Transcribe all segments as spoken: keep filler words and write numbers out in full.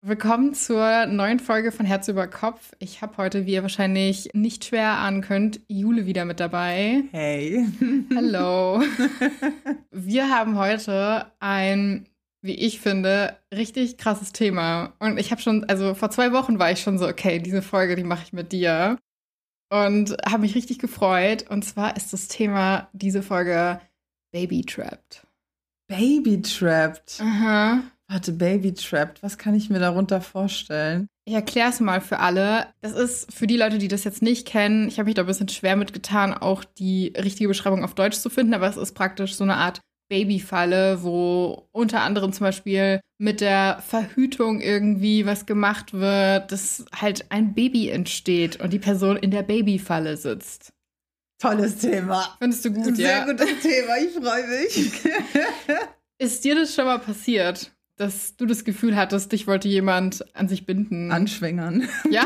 Willkommen zur neuen Folge von Herz über Kopf. Ich habe heute, wie ihr wahrscheinlich nicht schwer ahnen könnt, Jule wieder mit dabei. Hey. Hallo. Wir haben heute ein, wie ich finde, richtig krasses Thema. Und ich habe schon, also vor zwei Wochen war ich schon so, okay, diese Folge, die mache ich mit dir. Und habe mich richtig gefreut. Und zwar ist das Thema diese Folge Baby Trapped. Baby Trapped? Aha. Warte, Baby Trapped, was kann ich mir darunter vorstellen? Ich erkläre es mal für alle. Das ist für die Leute, die das jetzt nicht kennen, ich habe mich da ein bisschen schwer mitgetan, auch die richtige Beschreibung auf Deutsch zu finden, aber es ist praktisch so eine Art Babyfalle, wo unter anderem zum Beispiel mit der Verhütung irgendwie was gemacht wird, dass halt ein Baby entsteht und die Person in der Babyfalle sitzt. Tolles Thema. Findest du gut, Sehr ja? Sehr gutes Thema, ich freue mich. Ist dir das schon mal passiert, dass du das Gefühl hattest, dich wollte jemand an sich binden? Anschwängern. Ja?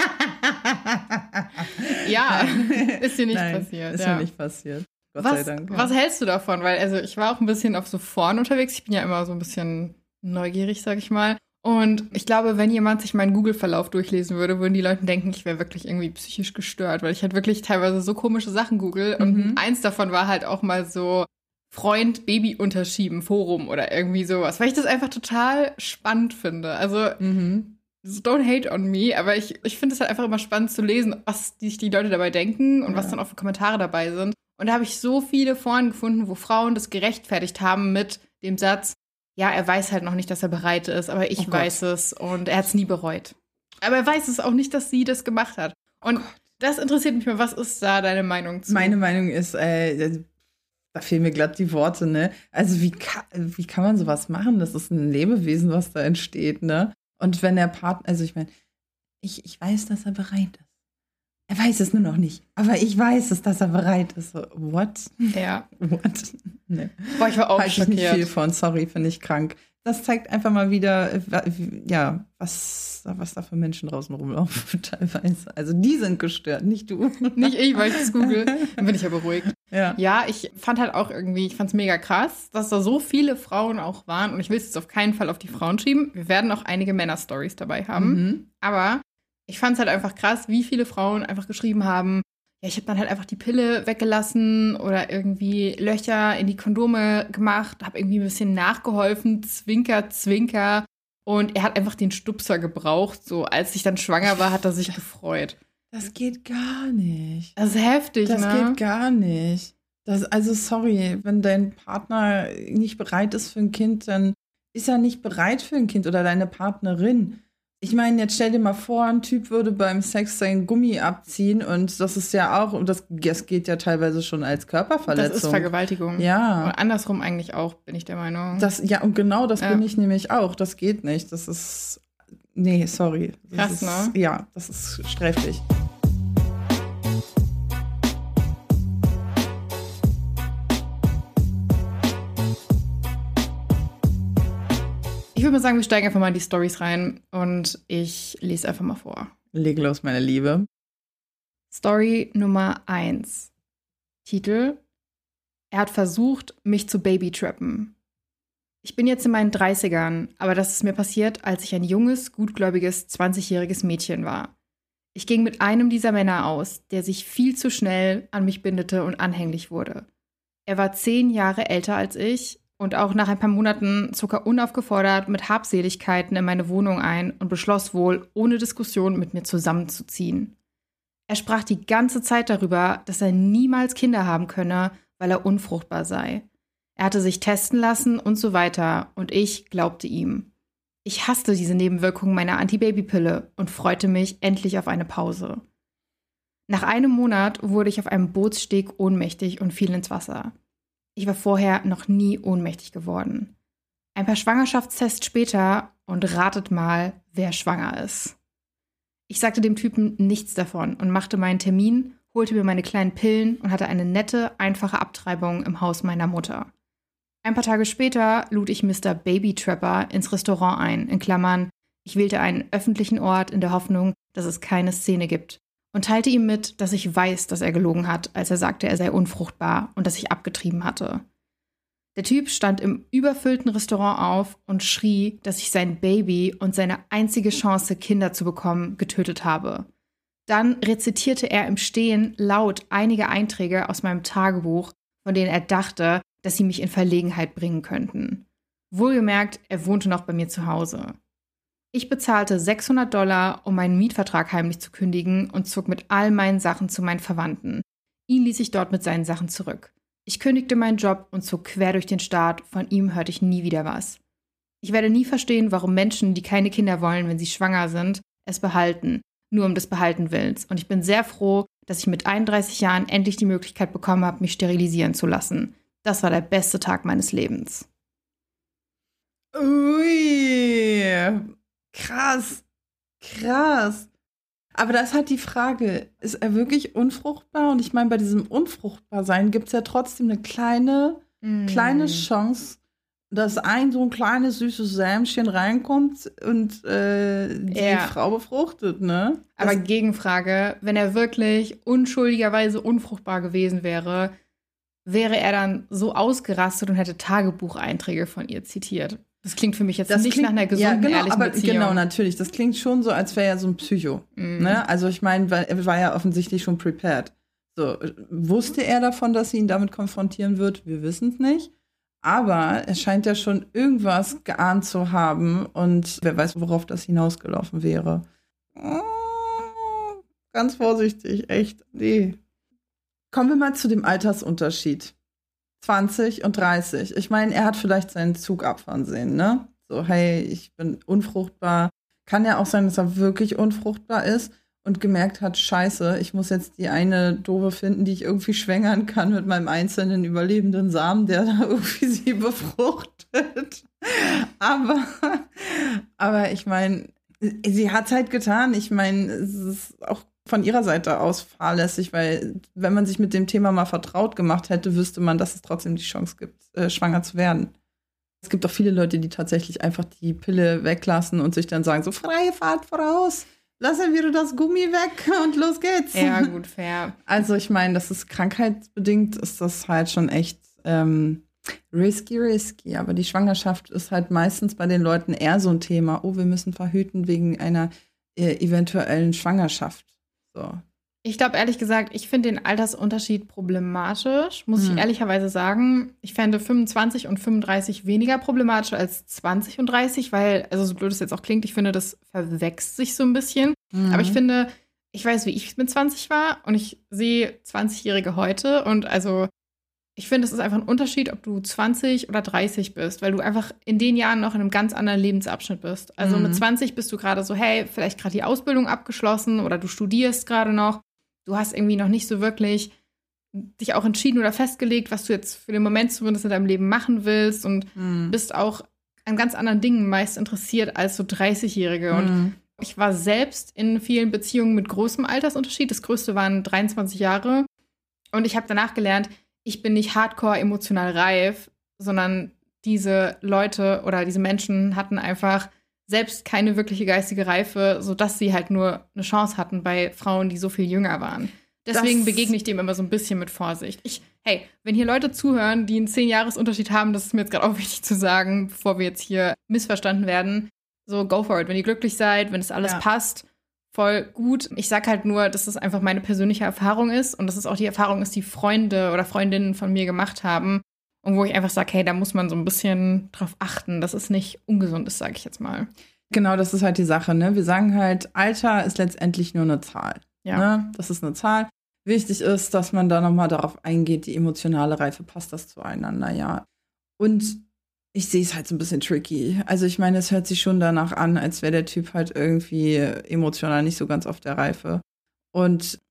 Ja, ist dir nicht Nein, passiert. Ist ja. mir nicht passiert. Gott was, sei Dank. Ja. Was hältst du davon? Weil also ich war auch ein bisschen auf so Foren unterwegs. Ich bin ja immer so ein bisschen neugierig, sag ich mal. Und ich glaube, wenn jemand sich meinen Google-Verlauf durchlesen würde, würden die Leute denken, ich wäre wirklich irgendwie psychisch gestört, weil ich halt wirklich teilweise so komische Sachen google. Und Mhm. eins davon war halt auch mal so Freund Baby unterschieben, Forum oder irgendwie sowas, weil ich das einfach total spannend finde. Also Mhm. don't hate on me, aber ich, ich finde es halt einfach immer spannend zu lesen, was sich die Leute dabei denken und Ja. was dann auch für Kommentare dabei sind. Und da habe ich so viele Foren gefunden, wo Frauen das gerechtfertigt haben mit dem Satz, ja, er weiß halt noch nicht, dass er bereit ist, aber ich Oh Gott. weiß es und er hat es nie bereut. Aber er weiß es auch nicht, dass sie das gemacht hat. Und Oh das interessiert mich mal, was ist da deine Meinung zu? Meine Meinung ist, äh, da fehlen mir glatt die Worte, ne? Also wie kann, wie kann man sowas machen? Das ist ein Lebewesen, was da entsteht, ne? Und wenn der Partner, also ich meine, ich, ich weiß, dass er bereit ist. Er weiß es nur noch nicht. Aber ich weiß es, dass er bereit ist. So, what? Ja. What? Nee. Boah, ich war auch Halte ich nicht schockiert. viel von, sorry, finde ich krank. Das zeigt einfach mal wieder, äh, ja, was, was da für Menschen draußen rumlaufen teilweise. Also die sind gestört, nicht du. Nicht ich, weil ich das google. Dann bin ich ja beruhigt. Ja. Ja, ich fand halt auch irgendwie, ich fand es mega krass, dass da so viele Frauen auch waren. Und ich will es jetzt auf keinen Fall auf die Frauen schieben. Wir werden auch einige Männer-Stories dabei haben. Mhm. Aber ich fand es halt einfach krass, wie viele Frauen einfach geschrieben haben, ja, ich habe dann halt einfach die Pille weggelassen oder irgendwie Löcher in die Kondome gemacht, habe irgendwie ein bisschen nachgeholfen, Zwinker, Zwinker. Und er hat einfach den Stupser gebraucht. So, als ich dann schwanger war, hat er sich gefreut. Das geht gar nicht. Das ist heftig, Das ne? geht gar nicht. Das, also sorry, wenn dein Partner nicht bereit ist für ein Kind, dann ist er nicht bereit für ein Kind oder deine Partnerin. Ich meine, jetzt stell dir mal vor, ein Typ würde beim Sex sein Gummi abziehen und das ist ja auch, und das, das geht ja teilweise schon als Körperverletzung. Das ist Vergewaltigung. Ja. Und andersrum eigentlich auch, bin ich der Meinung. Das, ja, und genau das Ja. bin ich nämlich auch. Das geht nicht. Das ist, nee, sorry. Das Krass, ist, ne? Ja, das ist sträflich. Ich würde mal sagen, wir steigen einfach mal in die Storys rein und ich lese einfach mal vor. Leg los, meine Liebe. Story Nummer eins. Titel: Er hat versucht, mich zu babytrappen. Ich bin jetzt in meinen dreißigern, aber das ist mir passiert, als ich ein junges, gutgläubiges, zwanzigjähriges Mädchen war. Ich ging mit einem dieser Männer aus, der sich viel zu schnell an mich bindete und anhänglich wurde. Er war zehn Jahre älter als ich und auch nach ein paar Monaten zog er unaufgefordert mit Habseligkeiten in meine Wohnung ein und beschloss wohl, ohne Diskussion mit mir zusammenzuziehen. Er sprach die ganze Zeit darüber, dass er niemals Kinder haben könne, weil er unfruchtbar sei. Er hatte sich testen lassen und so weiter und ich glaubte ihm. Ich hasste diese Nebenwirkungen meiner Antibabypille und freute mich endlich auf eine Pause. Nach einem Monat wurde ich auf einem Bootssteg ohnmächtig und fiel ins Wasser. Ich war vorher noch nie ohnmächtig geworden. Ein paar Schwangerschaftstests später und ratet mal, wer schwanger ist. Ich sagte dem Typen nichts davon und machte meinen Termin, holte mir meine kleinen Pillen und hatte eine nette, einfache Abtreibung im Haus meiner Mutter. Ein paar Tage später lud ich Mister Babytrapper ins Restaurant ein, in Klammern, ich wählte einen öffentlichen Ort in der Hoffnung, dass es keine Szene gibt, und teilte ihm mit, dass ich weiß, dass er gelogen hat, als er sagte, er sei unfruchtbar und dass ich abgetrieben hatte. Der Typ stand im überfüllten Restaurant auf und schrie, dass ich sein Baby und seine einzige Chance, Kinder zu bekommen, getötet habe. Dann rezitierte er im Stehen laut einige Einträge aus meinem Tagebuch, von denen er dachte, dass sie mich in Verlegenheit bringen könnten. Wohlgemerkt, er wohnte noch bei mir zu Hause. Ich bezahlte sechshundert Dollar, um meinen Mietvertrag heimlich zu kündigen und zog mit all meinen Sachen zu meinen Verwandten. Ihn ließ ich dort mit seinen Sachen zurück. Ich kündigte meinen Job und zog quer durch den Staat. Von ihm hörte ich nie wieder was. Ich werde nie verstehen, warum Menschen, die keine Kinder wollen, wenn sie schwanger sind, es behalten, nur um des Behaltenwillens. Und ich bin sehr froh, dass ich mit einunddreißig Jahren endlich die Möglichkeit bekommen habe, mich sterilisieren zu lassen. Das war der beste Tag meines Lebens. Ui, krass, krass. Aber das ist halt die Frage, ist er wirklich unfruchtbar? Und ich meine, bei diesem Unfruchtbarsein gibt es ja trotzdem eine kleine, mm. kleine Chance, dass ein so ein kleines, süßes Sämchen reinkommt und äh, die ja. Frau befruchtet, ne? Aber das Gegenfrage, wenn er wirklich unschuldigerweise unfruchtbar gewesen wäre, wäre er dann so ausgerastet und hätte Tagebucheinträge von ihr zitiert. Das klingt für mich jetzt das nicht klingt, nach einer gesunden, ja, genau, ehrlichen aber Beziehung. Genau, natürlich. Das klingt schon so, als wäre er so ein Psycho. Mm. Ne? Also ich meine, er war ja offensichtlich schon prepared. So, wusste er davon, dass sie ihn damit konfrontieren wird? Wir wissen es nicht. Aber er scheint ja schon irgendwas geahnt zu haben. Und wer weiß, worauf das hinausgelaufen wäre. Oh, ganz vorsichtig, echt. Nee. Kommen wir mal zu dem Altersunterschied. zwanzig und dreißig. Ich meine, er hat vielleicht seinen Zug abfahren sehen, ne? So, hey, ich bin unfruchtbar. Kann ja auch sein, dass er wirklich unfruchtbar ist und gemerkt hat, scheiße, ich muss jetzt die eine Doofe finden, die ich irgendwie schwängern kann mit meinem einzelnen überlebenden Samen, der da irgendwie sie befruchtet. Aber, aber ich meine, sie hat es halt getan. Ich meine, es ist auch von ihrer Seite aus fahrlässig, weil wenn man sich mit dem Thema mal vertraut gemacht hätte, wüsste man, dass es trotzdem die Chance gibt, äh, schwanger zu werden. Es gibt auch viele Leute, die tatsächlich einfach die Pille weglassen und sich dann sagen, so freie Fahrt voraus, lassen wir das Gummi weg und los geht's. Ja, gut, fair. Also ich meine, das ist krankheitsbedingt, ist das halt schon echt ähm, risky, risky. Aber die Schwangerschaft ist halt meistens bei den Leuten eher so ein Thema. Oh, wir müssen verhüten wegen einer äh, eventuellen Schwangerschaft. So. Ich glaube, ehrlich gesagt, ich finde den Altersunterschied problematisch, muss hm. ich ehrlicherweise sagen. Ich fände fünfundzwanzig und fünfunddreißig weniger problematisch als zwanzig und dreißig, weil, also so blöd es jetzt auch klingt, ich finde, das verwechselt sich so ein bisschen. Hm. Aber ich finde, ich weiß, wie ich mit zwanzig war und ich sehe zwanzigjährige heute und also ich finde, es ist einfach ein Unterschied, ob du zwanzig oder dreißig bist, weil du einfach in den Jahren noch in einem ganz anderen Lebensabschnitt bist. Also mhm. mit zwanzig bist du gerade so, hey, vielleicht gerade die Ausbildung abgeschlossen oder du studierst gerade noch. Du hast irgendwie noch nicht so wirklich dich auch entschieden oder festgelegt, was du jetzt für den Moment zumindest in deinem Leben machen willst und mhm. bist auch an ganz anderen Dingen meist interessiert als so dreißigjährige. Mhm. Und ich war selbst in vielen Beziehungen mit großem Altersunterschied. Das größte waren dreiundzwanzig Jahre. Und ich habe danach gelernt, ich bin nicht hardcore emotional reif, sondern diese Leute oder diese Menschen hatten einfach selbst keine wirkliche geistige Reife, sodass sie halt nur eine Chance hatten bei Frauen, die so viel jünger waren. Deswegen das begegne ich dem immer so ein bisschen mit Vorsicht. Ich, hey, wenn hier Leute zuhören, die einen zehn-Jahres-Unterschied haben, das ist mir jetzt gerade auch wichtig zu sagen, bevor wir jetzt hier missverstanden werden, so go for it. Wenn ihr glücklich seid, wenn es alles ja. passt, voll gut. Ich sag halt nur, dass das einfach meine persönliche Erfahrung ist und dass es auch die Erfahrung ist, die Freunde oder Freundinnen von mir gemacht haben und wo ich einfach sage, hey, da muss man so ein bisschen drauf achten, dass es nicht ungesund ist, sage ich jetzt mal. Genau, das ist halt die Sache, ne? Wir sagen halt, Alter ist letztendlich nur eine Zahl. Ja. Ne? Das ist eine Zahl. Wichtig ist, dass man da nochmal darauf eingeht, die emotionale Reife, passt das zueinander, ja. Und ich sehe es halt so ein bisschen tricky. Also ich meine, es hört sich schon danach an, als wäre der Typ halt irgendwie emotional nicht so ganz auf der Reife. Und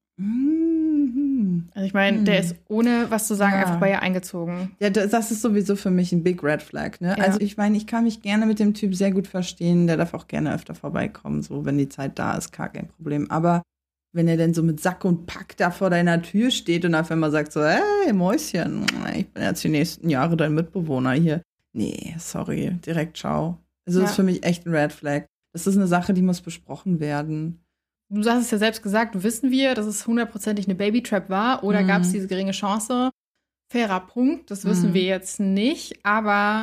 also ich meine, der ist ohne was zu sagen ja. einfach bei ihr eingezogen. Ja, das ist sowieso für mich ein Big Red Flag, ne? Ja. Also ich meine, ich kann mich gerne mit dem Typ sehr gut verstehen. Der darf auch gerne öfter vorbeikommen, so wenn die Zeit da ist, gar kein Problem. Aber wenn er denn so mit Sack und Pack da vor deiner Tür steht und auf einmal sagt so, hey, Mäuschen, ich bin jetzt die nächsten Jahre dein Mitbewohner hier. Nee, sorry, direkt ciao. Also ja. das ist für mich echt ein Red Flag. Das ist eine Sache, die muss besprochen werden. Du hast es ja selbst gesagt, wissen wir, dass es hundertprozentig eine Babytrap war oder mhm. gab es diese geringe Chance? fairer Punkt, das wissen Mhm. wir jetzt nicht, aber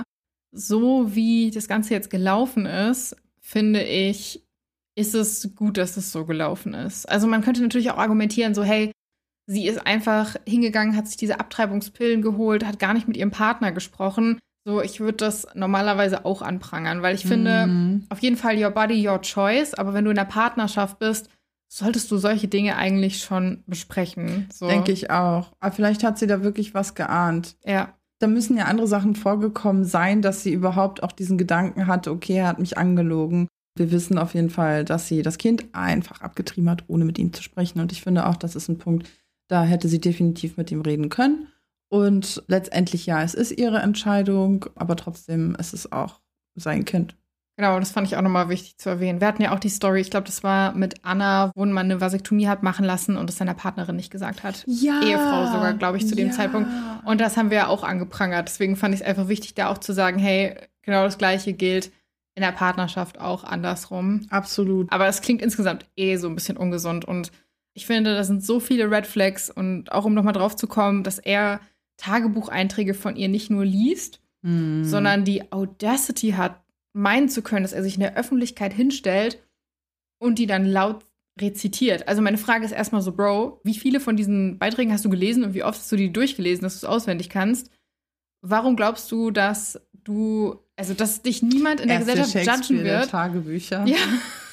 so wie das Ganze jetzt gelaufen ist, finde ich, ist es gut, dass es so gelaufen ist. Also man könnte natürlich auch argumentieren, so hey, sie ist einfach hingegangen, hat sich diese Abtreibungspillen geholt, hat gar nicht mit ihrem Partner gesprochen. So, ich würde das normalerweise auch anprangern, weil ich finde, Mhm. auf jeden Fall your body, your choice, aber wenn du in einer Partnerschaft bist, solltest du solche Dinge eigentlich schon besprechen. So. Denke ich auch. Aber vielleicht hat sie da wirklich was geahnt. Ja. Da müssen ja andere Sachen vorgekommen sein, dass sie überhaupt auch diesen Gedanken hatte, okay, er hat mich angelogen. Wir wissen auf jeden Fall, dass sie das Kind einfach abgetrieben hat, ohne mit ihm zu sprechen. Und ich finde auch, das ist ein Punkt, da hätte sie definitiv mit ihm reden können. Und letztendlich, ja, es ist ihre Entscheidung, aber trotzdem ist es auch sein Kind. Genau, das fand ich auch nochmal wichtig zu erwähnen. Wir hatten ja auch die Story, ich glaube, das war mit Anna, wo man eine Vasektomie hat machen lassen und es seiner Partnerin nicht gesagt hat. Ja. Ehefrau sogar, glaube ich, zu dem ja. Zeitpunkt. Und das haben wir ja auch angeprangert. Deswegen fand ich es einfach wichtig, da auch zu sagen, hey, genau das Gleiche gilt in der Partnerschaft auch andersrum. Absolut. Aber es klingt insgesamt eh so ein bisschen ungesund. Und ich finde, da sind so viele Red Flags. Und auch um nochmal drauf zu kommen, dass er Tagebucheinträge von ihr nicht nur liest, Hm. sondern die Audacity hat, meinen zu können, dass er sich in der Öffentlichkeit hinstellt und die dann laut rezitiert. Also meine Frage ist erstmal so, Bro, wie viele von diesen Beiträgen hast du gelesen und wie oft hast du die durchgelesen, dass du es auswendig kannst? Warum glaubst du, dass du, also dass dich niemand in der Erste Gesellschaft judgen Shakespeare der wird? Tagebücher. Ja.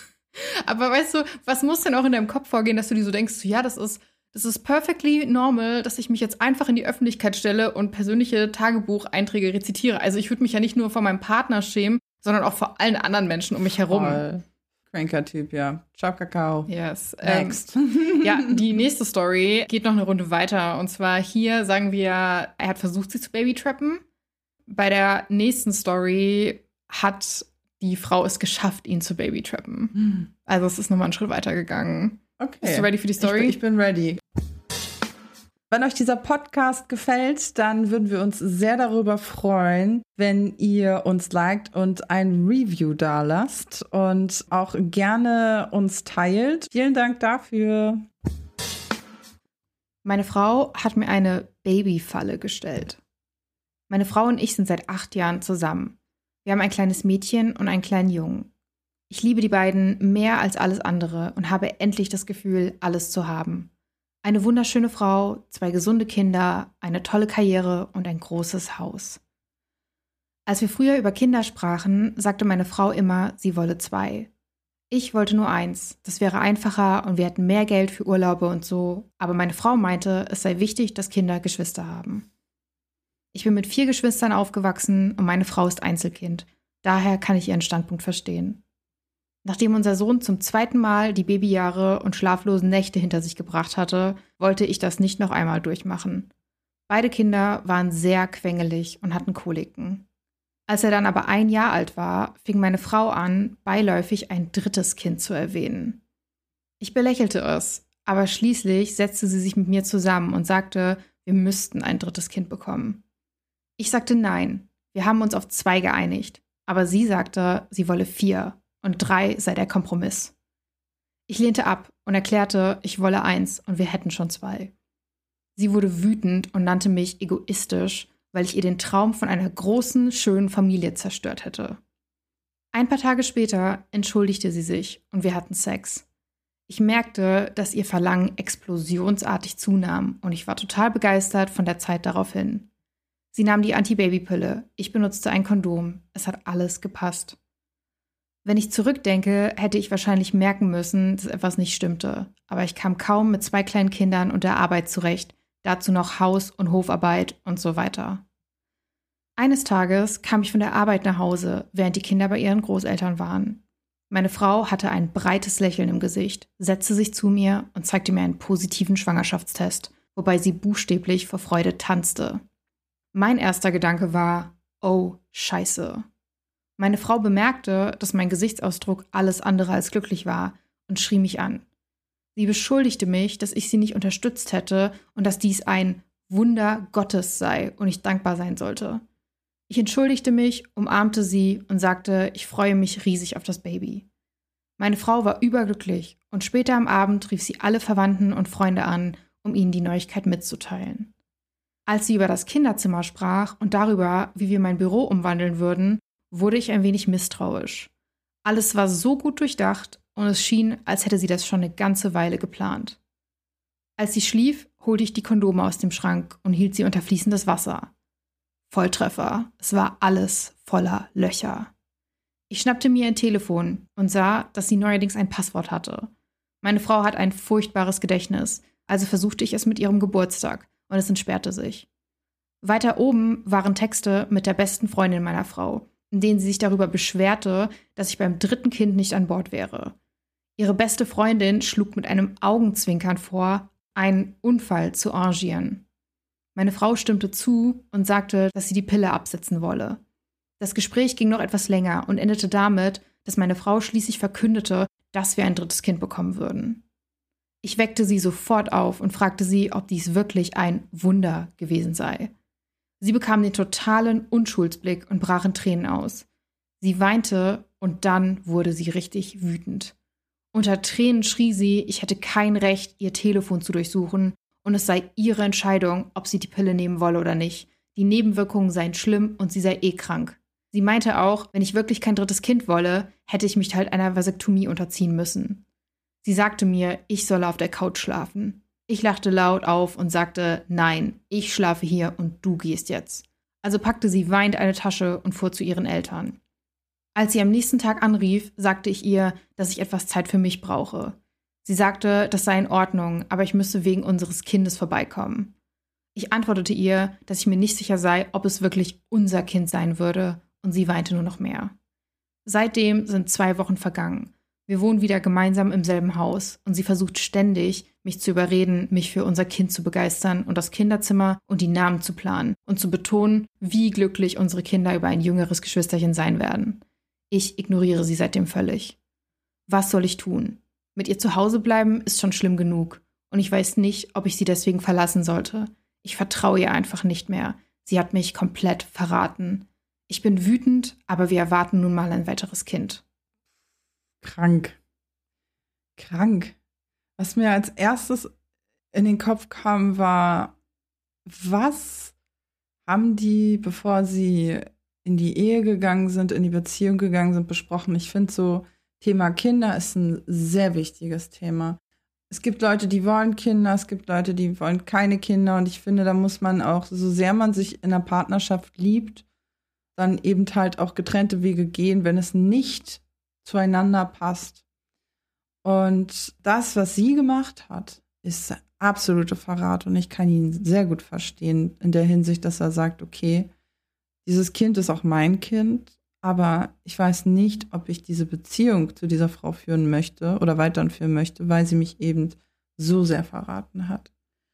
Aber weißt du, was muss denn auch in deinem Kopf vorgehen, dass du dir so denkst, so, ja, das ist, das ist perfectly normal, dass ich mich jetzt einfach in die Öffentlichkeit stelle und persönliche Tagebucheinträge rezitiere. Also ich würde mich ja nicht nur vor meinem Partner schämen, sondern auch vor allen anderen Menschen um mich herum. Voll. Cranker Typ, ja. Ciao, Kakao. Yes. Ähm, Next. ja, die nächste Story geht noch eine Runde weiter. Und zwar hier sagen wir, er hat versucht, sie zu babytrappen. Bei der nächsten Story hat die Frau es geschafft, ihn zu babytrappen. Hm. Also es ist nochmal einen Schritt weiter gegangen. Okay. Bist du ready für die Story? Ich, ich bin ready. Wenn euch dieser Podcast gefällt, dann würden wir uns sehr darüber freuen, wenn ihr uns liked und ein Review dalasst und auch gerne uns teilt. Vielen Dank dafür. Meine Frau hat mir eine Babyfalle gestellt. Meine Frau und ich sind seit acht Jahren zusammen. Wir haben ein kleines Mädchen und einen kleinen Jungen. Ich liebe die beiden mehr als alles andere und habe endlich das Gefühl, alles zu haben. Eine wunderschöne Frau, zwei gesunde Kinder, eine tolle Karriere und ein großes Haus. Als wir früher über Kinder sprachen, sagte meine Frau immer, sie wolle zwei. Ich wollte nur eins, das wäre einfacher und wir hätten mehr Geld für Urlaube und so, aber meine Frau meinte, es sei wichtig, dass Kinder Geschwister haben. Ich bin mit vier Geschwistern aufgewachsen und meine Frau ist Einzelkind, daher kann ich ihren Standpunkt verstehen. Nachdem unser Sohn zum zweiten Mal die Babyjahre und schlaflosen Nächte hinter sich gebracht hatte, wollte ich das nicht noch einmal durchmachen. Beide Kinder waren sehr quengelig und hatten Koliken. Als er dann aber ein Jahr alt war, fing meine Frau an, beiläufig ein drittes Kind zu erwähnen. Ich belächelte es, aber schließlich setzte sie sich mit mir zusammen und sagte, wir müssten ein drittes Kind bekommen. Ich sagte nein, wir haben uns auf zwei geeinigt, aber sie sagte, sie wolle vier. Und drei sei der Kompromiss. Ich lehnte ab und erklärte, ich wolle eins und wir hätten schon zwei. Sie wurde wütend und nannte mich egoistisch, weil ich ihr den Traum von einer großen, schönen Familie zerstört hätte. Ein paar Tage später entschuldigte sie sich und wir hatten Sex. Ich merkte, dass ihr Verlangen explosionsartig zunahm und ich war total begeistert von der Zeit daraufhin. Sie nahm die Antibabypille, ich benutzte ein Kondom, es hat alles gepasst. Wenn ich zurückdenke, hätte ich wahrscheinlich merken müssen, dass etwas nicht stimmte. Aber ich kam kaum mit zwei kleinen Kindern und der Arbeit zurecht, dazu noch Haus- und Hofarbeit und so weiter. Eines Tages kam ich von der Arbeit nach Hause, während die Kinder bei ihren Großeltern waren. Meine Frau hatte ein breites Lächeln im Gesicht, setzte sich zu mir und zeigte mir einen positiven Schwangerschaftstest, wobei sie buchstäblich vor Freude tanzte. Mein erster Gedanke war, oh, Scheiße. Meine Frau bemerkte, dass mein Gesichtsausdruck alles andere als glücklich war und schrie mich an. Sie beschuldigte mich, dass ich sie nicht unterstützt hätte und dass dies ein Wunder Gottes sei und ich dankbar sein sollte. Ich entschuldigte mich, umarmte sie und sagte, ich freue mich riesig auf das Baby. Meine Frau war überglücklich und später am Abend rief sie alle Verwandten und Freunde an, um ihnen die Neuigkeit mitzuteilen. Als sie über das Kinderzimmer sprach und darüber, wie wir mein Büro umwandeln würden, wurde ich ein wenig misstrauisch. Alles war so gut durchdacht und es schien, als hätte sie das schon eine ganze Weile geplant. Als sie schlief, holte ich die Kondome aus dem Schrank und hielt sie unter fließendes Wasser. Volltreffer, es war alles voller Löcher. Ich schnappte mir ein Telefon und sah, dass sie neuerdings ein Passwort hatte. Meine Frau hat ein furchtbares Gedächtnis, also versuchte ich es mit ihrem Geburtstag und es entsperrte sich. Weiter oben waren Texte mit der besten Freundin meiner Frau, in denen sie sich darüber beschwerte, dass ich beim dritten Kind nicht an Bord wäre. Ihre beste Freundin schlug mit einem Augenzwinkern vor, einen Unfall zu arrangieren. Meine Frau stimmte zu und sagte, dass sie die Pille absetzen wolle. Das Gespräch ging noch etwas länger und endete damit, dass meine Frau schließlich verkündete, dass wir ein drittes Kind bekommen würden. Ich weckte sie sofort auf und fragte sie, ob dies wirklich ein Wunder gewesen sei. Sie bekam den totalen Unschuldsblick und brach in Tränen aus. Sie weinte und dann wurde sie richtig wütend. Unter Tränen schrie sie, ich hätte kein Recht, ihr Telefon zu durchsuchen und es sei ihre Entscheidung, ob sie die Pille nehmen wolle oder nicht. Die Nebenwirkungen seien schlimm und sie sei eh krank. Sie meinte auch, wenn ich wirklich kein drittes Kind wolle, hätte ich mich halt einer Vasektomie unterziehen müssen. Sie sagte mir, ich solle auf der Couch schlafen. Ich lachte laut auf und sagte, nein, ich schlafe hier und du gehst jetzt. Also packte sie weinend eine Tasche und fuhr zu ihren Eltern. Als sie am nächsten Tag anrief, sagte ich ihr, dass ich etwas Zeit für mich brauche. Sie sagte, das sei in Ordnung, aber ich müsse wegen unseres Kindes vorbeikommen. Ich antwortete ihr, dass ich mir nicht sicher sei, ob es wirklich unser Kind sein würde, und sie weinte nur noch mehr. Seitdem sind zwei Wochen vergangen. Wir wohnen wieder gemeinsam im selben Haus und sie versucht ständig, mich zu überreden, mich für unser Kind zu begeistern und das Kinderzimmer und die Namen zu planen und zu betonen, wie glücklich unsere Kinder über ein jüngeres Geschwisterchen sein werden. Ich ignoriere sie seitdem völlig. Was soll ich tun? Mit ihr zu Hause bleiben ist schon schlimm genug und ich weiß nicht, ob ich sie deswegen verlassen sollte. Ich vertraue ihr einfach nicht mehr. Sie hat mich komplett verraten. Ich bin wütend, aber wir erwarten nun mal ein weiteres Kind. Krank. Krank. Was mir als erstes in den Kopf kam, war, was haben die, bevor sie in die Ehe gegangen sind, in die Beziehung gegangen sind, besprochen? Ich finde so, Thema Kinder ist ein sehr wichtiges Thema. Es gibt Leute, die wollen Kinder, es gibt Leute, die wollen keine Kinder. Und ich finde, da muss man auch, so sehr man sich in einer Partnerschaft liebt, dann eben halt auch getrennte Wege gehen, wenn es nicht zueinander passt. Und das, was sie gemacht hat, ist absolute Verrat. Und ich kann ihn sehr gut verstehen in der Hinsicht, dass er sagt, okay, dieses Kind ist auch mein Kind, aber ich weiß nicht, ob ich diese Beziehung zu dieser Frau führen möchte oder weiterführen möchte, weil sie mich eben so sehr verraten hat.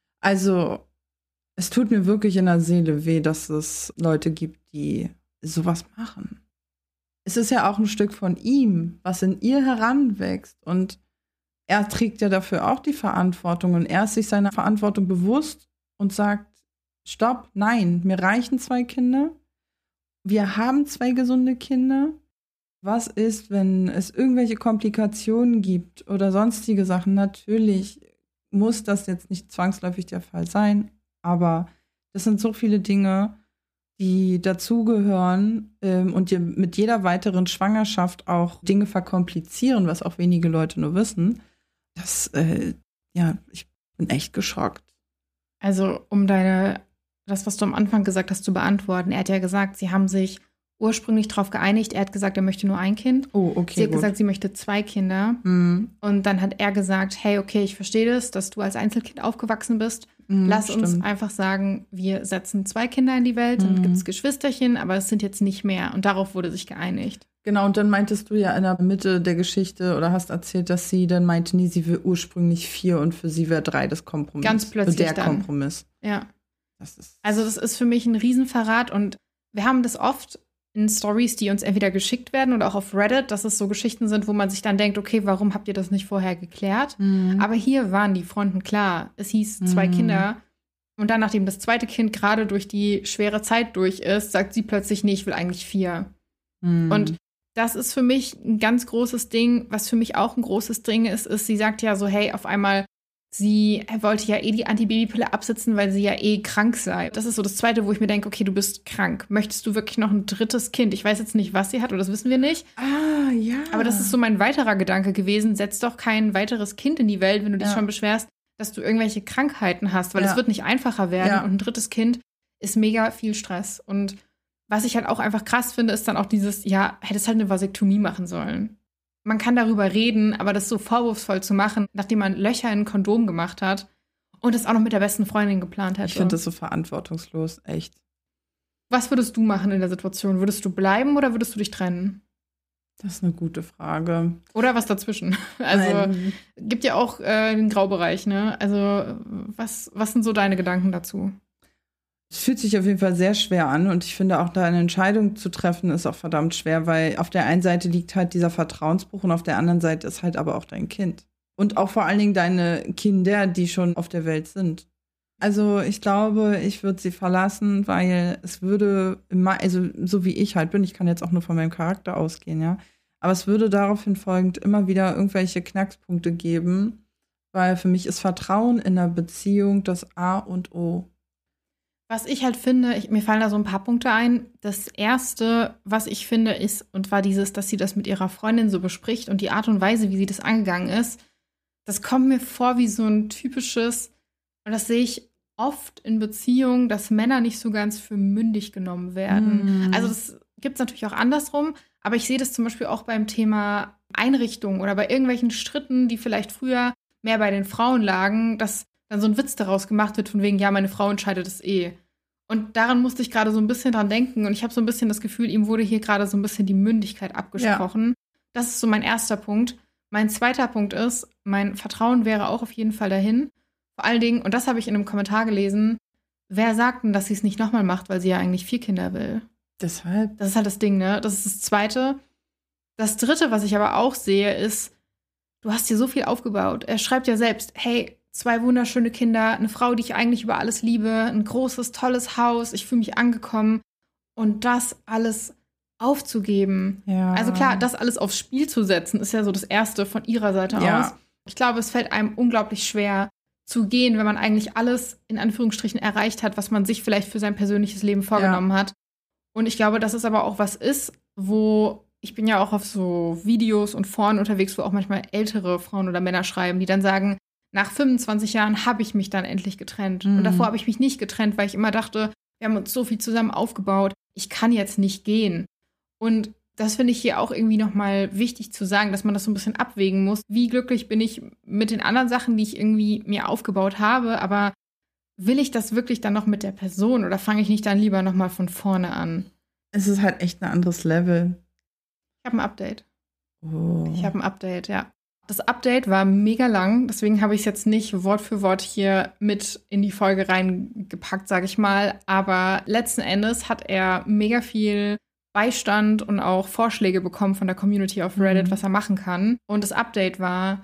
Also, es tut mir wirklich in der Seele weh, dass es Leute gibt, die sowas machen. Es ist ja auch ein Stück von ihm, was in ihr heranwächst. Und er trägt ja dafür auch die Verantwortung. Und er ist sich seiner Verantwortung bewusst und sagt, stopp, nein, mir reichen zwei Kinder. Wir haben zwei gesunde Kinder. Was ist, wenn es irgendwelche Komplikationen gibt oder sonstige Sachen? Natürlich muss das jetzt nicht zwangsläufig der Fall sein. Aber das sind so viele Dinge, die dazugehören ähm, und dir mit jeder weiteren Schwangerschaft auch Dinge verkomplizieren, was auch wenige Leute nur wissen. Das, äh, ja, ich bin echt geschockt. Also, um deine, das, was du am Anfang gesagt hast, zu beantworten. Er hat ja gesagt, sie haben sich ursprünglich darauf geeinigt. Er hat gesagt, er möchte nur ein Kind. Oh, okay. Sie hat gut. gesagt, sie möchte zwei Kinder. Mhm. Und dann hat er gesagt, hey, okay, ich verstehe das, dass du als Einzelkind aufgewachsen bist. Mhm, Lass stimmt. uns einfach sagen, wir setzen zwei Kinder in die Welt, dann Mhm. gibt es Geschwisterchen, aber es sind jetzt nicht mehr. Und darauf wurde sich geeinigt. Genau, und dann meintest du ja in der Mitte der Geschichte oder hast erzählt, dass sie dann meinte, nee, sie will ursprünglich vier und für sie wäre drei das Kompromiss. Ganz plötzlich der dann. Kompromiss. Ja. Das ist Also das ist für mich ein Riesenverrat und wir haben das oft in Stories, die uns entweder geschickt werden oder auch auf Reddit, dass es so Geschichten sind, wo man sich dann denkt, okay, warum habt ihr das nicht vorher geklärt? Mhm. Aber hier waren die Fronten klar. Es hieß zwei Mhm. Kinder und dann, nachdem das zweite Kind gerade durch die schwere Zeit durch ist, sagt sie plötzlich, nee, ich will eigentlich vier. Mhm. Und das ist für mich ein ganz großes Ding. Was für mich auch ein großes Ding ist, ist, sie sagt ja so, hey, auf einmal sie wollte ja eh die Antibabypille absetzen, weil sie ja eh krank sei. Das ist so das Zweite, wo ich mir denke, okay, du bist krank. Möchtest du wirklich noch ein drittes Kind? Ich weiß jetzt nicht, was sie hat, oder das wissen wir nicht. Ah, ja. Aber das ist so mein weiterer Gedanke gewesen. Setz doch kein weiteres Kind in die Welt, wenn du dich Ja. schon beschwerst, dass du irgendwelche Krankheiten hast, weil es Ja. wird nicht einfacher werden. Ja. Und ein drittes Kind ist mega viel Stress. Und was ich halt auch einfach krass finde, ist dann auch dieses, ja, hättest halt eine Vasektomie machen sollen. Man kann darüber reden, aber das so vorwurfsvoll zu machen, nachdem man Löcher in ein Kondom gemacht hat und es auch noch mit der besten Freundin geplant hätte. Ich finde das so verantwortungslos, echt. Was würdest du machen in der Situation? Würdest du bleiben oder würdest du dich trennen? Das ist eine gute Frage. Oder was dazwischen? Also Nein. gibt ja auch äh, den Graubereich, ne? Also was, was sind so deine Gedanken dazu? Es fühlt sich auf jeden Fall sehr schwer an und ich finde auch da eine Entscheidung zu treffen ist auch verdammt schwer, weil auf der einen Seite liegt halt dieser Vertrauensbruch und auf der anderen Seite ist halt aber auch dein Kind. Und auch vor allen Dingen deine Kinder, die schon auf der Welt sind. Also ich glaube, ich würde sie verlassen, weil es würde, immer, also so wie ich halt bin, ich kann jetzt auch nur von meinem Charakter ausgehen, ja, aber es würde daraufhin folgend immer wieder irgendwelche Knackspunkte geben, weil für mich ist Vertrauen in einer Beziehung das A und O. Was ich halt finde, ich, mir fallen da so ein paar Punkte ein. Das Erste, was ich finde, ist, und war dieses, dass sie das mit ihrer Freundin so bespricht und die Art und Weise, wie sie das angegangen ist, das kommt mir vor wie so ein typisches, und das sehe ich oft in Beziehungen, dass Männer nicht so ganz für mündig genommen werden. Mm. Also das gibt es natürlich auch andersrum, aber ich sehe das zum Beispiel auch beim Thema Einrichtung oder bei irgendwelchen Stritten, die vielleicht früher mehr bei den Frauen lagen, dass dann so ein Witz daraus gemacht wird, von wegen, ja, meine Frau entscheidet es eh. Und daran musste ich gerade so ein bisschen dran denken. Und ich habe so ein bisschen das Gefühl, ihm wurde hier gerade so ein bisschen die Mündigkeit abgesprochen. Ja. Das ist so mein erster Punkt. Mein zweiter Punkt ist, mein Vertrauen wäre auch auf jeden Fall dahin. Vor allen Dingen, und das habe ich in einem Kommentar gelesen, wer sagt denn, dass sie es nicht nochmal macht, weil sie ja eigentlich vier Kinder will? Deshalb. Das ist halt das Ding, ne? Das ist das Zweite. Das Dritte, was ich aber auch sehe, ist, du hast hier so viel aufgebaut. Er schreibt ja selbst, hey, zwei wunderschöne Kinder, eine Frau, die ich eigentlich über alles liebe, ein großes, tolles Haus, ich fühle mich angekommen. Und das alles aufzugeben. Ja. Also klar, das alles aufs Spiel zu setzen, ist ja so das Erste von ihrer Seite Ja. aus. Ich glaube, es fällt einem unglaublich schwer zu gehen, wenn man eigentlich alles in Anführungsstrichen erreicht hat, was man sich vielleicht für sein persönliches Leben vorgenommen Ja. hat. Und ich glaube, dass es aber auch was ist, wo ich bin ja auch auf so Videos und Foren unterwegs, wo auch manchmal ältere Frauen oder Männer schreiben, die dann sagen, nach fünfundzwanzig Jahren habe ich mich dann endlich getrennt. Mhm. Und davor habe ich mich nicht getrennt, weil ich immer dachte, wir haben uns so viel zusammen aufgebaut, ich kann jetzt nicht gehen. Und das finde ich hier auch irgendwie nochmal wichtig zu sagen, dass man das so ein bisschen abwägen muss. Wie glücklich bin ich mit den anderen Sachen, die ich irgendwie mir aufgebaut habe, aber will ich das wirklich dann noch mit der Person oder fange ich nicht dann lieber nochmal von vorne an? Es ist halt echt ein anderes Level. Ich habe ein Update. Oh. Ich habe ein Update, ja. Das Update war mega lang, deswegen habe ich es jetzt nicht Wort für Wort hier mit in die Folge reingepackt, sage ich mal. Aber letzten Endes hat er mega viel Beistand und auch Vorschläge bekommen von der Community auf Reddit, Mhm. was er machen kann. Und das Update war,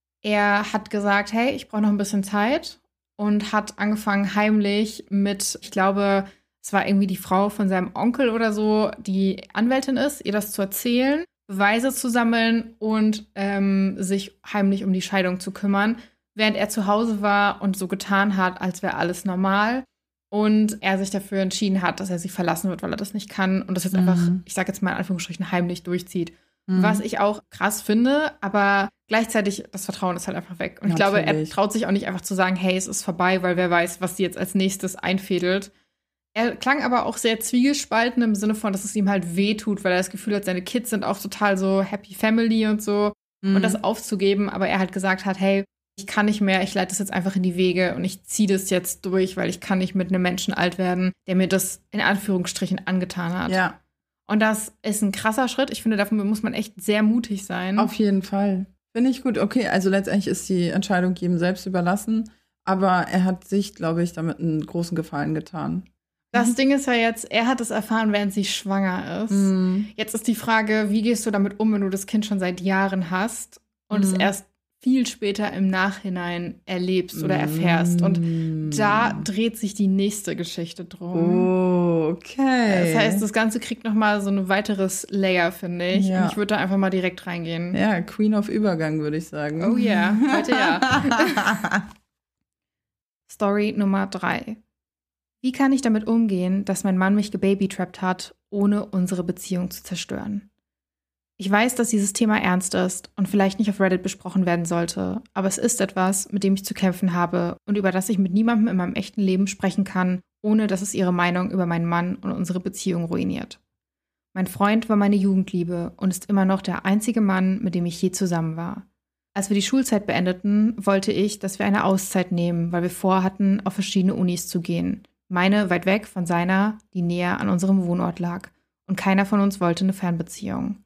er hat gesagt, hey, ich brauche noch ein bisschen Zeit und hat angefangen heimlich mit, ich glaube, es war irgendwie die Frau von seinem Onkel oder so, die Anwältin ist, ihr das zu erzählen, Beweise zu sammeln und ähm, sich heimlich um die Scheidung zu kümmern, während er zu Hause war und so getan hat, als wäre alles normal. Und er sich dafür entschieden hat, dass er sie verlassen wird, weil er das nicht kann und das jetzt Mhm. einfach, ich sage jetzt mal in Anführungsstrichen, heimlich durchzieht. Mhm. Was ich auch krass finde, aber gleichzeitig, das Vertrauen ist halt einfach weg. Und ich glaube, er Natürlich. traut sich auch nicht einfach zu sagen, hey, es ist vorbei, weil wer weiß, was sie jetzt als nächstes einfädelt. Er klang aber auch sehr zwiegespalten im Sinne von, dass es ihm halt wehtut, weil er das Gefühl hat, seine Kids sind auch total so Happy Family und so. Mhm. Und das aufzugeben, aber er halt gesagt hat, hey, ich kann nicht mehr, ich leite das jetzt einfach in die Wege und ich ziehe das jetzt durch, weil ich kann nicht mit einem Menschen alt werden, der mir das in Anführungsstrichen angetan hat. Ja, Und das ist ein krasser Schritt. Ich finde, dafür muss man echt sehr mutig sein. auf jeden Fall. Finde ich gut. Okay, also letztendlich ist die Entscheidung jedem selbst überlassen. Aber er hat sich, glaube ich, damit einen großen Gefallen getan. Das Ding ist ja jetzt, er hat es erfahren, während sie schwanger ist. Mhm. Jetzt ist die Frage, wie gehst du damit um, wenn du das Kind schon seit Jahren hast und es Mhm. erst viel später im Nachhinein erlebst oder erfährst. Und da dreht sich die nächste Geschichte drum. Oh, okay. Das heißt, das Ganze kriegt nochmal so ein weiteres Layer, finde ich. Ja. Und ich würde da einfach mal direkt reingehen. Ja, Queen of Übergang, würde ich sagen. Oh ja, yeah. Heute ja. Story Nummer drei. Wie kann ich damit umgehen, dass mein Mann mich gebabytrappt hat, ohne unsere Beziehung zu zerstören? Ich weiß, dass dieses Thema ernst ist und vielleicht nicht auf Reddit besprochen werden sollte, aber es ist etwas, mit dem ich zu kämpfen habe und über das ich mit niemandem in meinem echten Leben sprechen kann, ohne dass es ihre Meinung über meinen Mann und unsere Beziehung ruiniert. Mein Freund war meine Jugendliebe und ist immer noch der einzige Mann, mit dem ich je zusammen war. Als wir die Schulzeit beendeten, wollte ich, dass wir eine Auszeit nehmen, weil wir vorhatten, auf verschiedene Unis zu gehen. Meine weit weg von seiner, die näher an unserem Wohnort lag. Und keiner von uns wollte eine Fernbeziehung.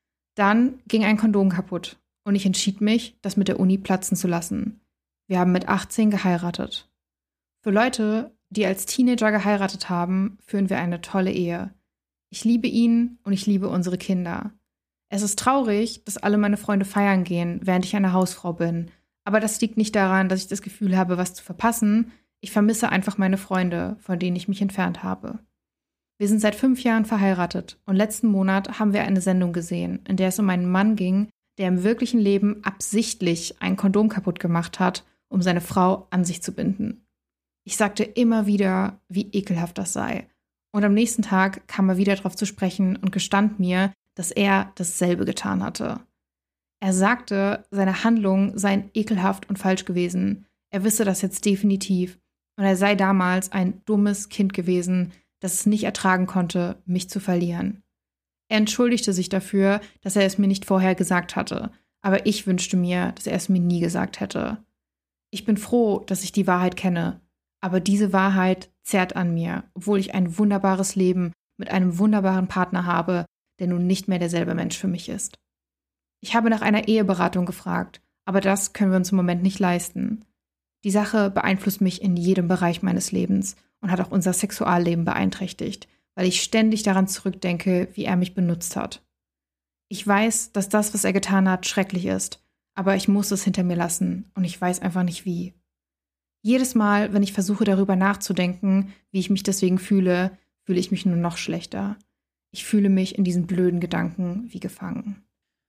Dann ging ein Kondom kaputt und ich entschied mich, das mit der Uni platzen zu lassen. Wir haben mit achtzehn geheiratet. Für Leute, die als Teenager geheiratet haben, führen wir eine tolle Ehe. Ich liebe ihn und ich liebe unsere Kinder. Es ist traurig, dass alle meine Freunde feiern gehen, während ich eine Hausfrau bin. Aber das liegt nicht daran, dass ich das Gefühl habe, was zu verpassen. Ich vermisse einfach meine Freunde, von denen ich mich entfernt habe. Wir sind seit fünf Jahren verheiratet und letzten Monat haben wir eine Sendung gesehen, in der es um einen Mann ging, der im wirklichen Leben absichtlich ein Kondom kaputt gemacht hat, um seine Frau an sich zu binden. Ich sagte immer wieder, wie ekelhaft das sei. Und am nächsten Tag kam er wieder darauf zu sprechen und gestand mir, dass er dasselbe getan hatte. Er sagte, seine Handlungen seien ekelhaft und falsch gewesen. Er wisse das jetzt definitiv. Und er sei damals ein dummes Kind gewesen, das es nicht ertragen konnte, mich zu verlieren. Er entschuldigte sich dafür, dass er es mir nicht vorher gesagt hatte, aber ich wünschte mir, dass er es mir nie gesagt hätte. Ich bin froh, dass ich die Wahrheit kenne, aber diese Wahrheit zerrt an mir, obwohl ich ein wunderbares Leben mit einem wunderbaren Partner habe, der nun nicht mehr derselbe Mensch für mich ist. Ich habe nach einer Eheberatung gefragt, aber das können wir uns im Moment nicht leisten. Die Sache beeinflusst mich in jedem Bereich meines Lebens und hat auch unser Sexualleben beeinträchtigt, weil ich ständig daran zurückdenke, wie er mich benutzt hat. Ich weiß, dass das, was er getan hat, schrecklich ist, aber ich muss es hinter mir lassen und ich weiß einfach nicht wie. Jedes Mal, wenn ich versuche, darüber nachzudenken, wie ich mich deswegen fühle, fühle ich mich nur noch schlechter. Ich fühle mich in diesen blöden Gedanken wie gefangen.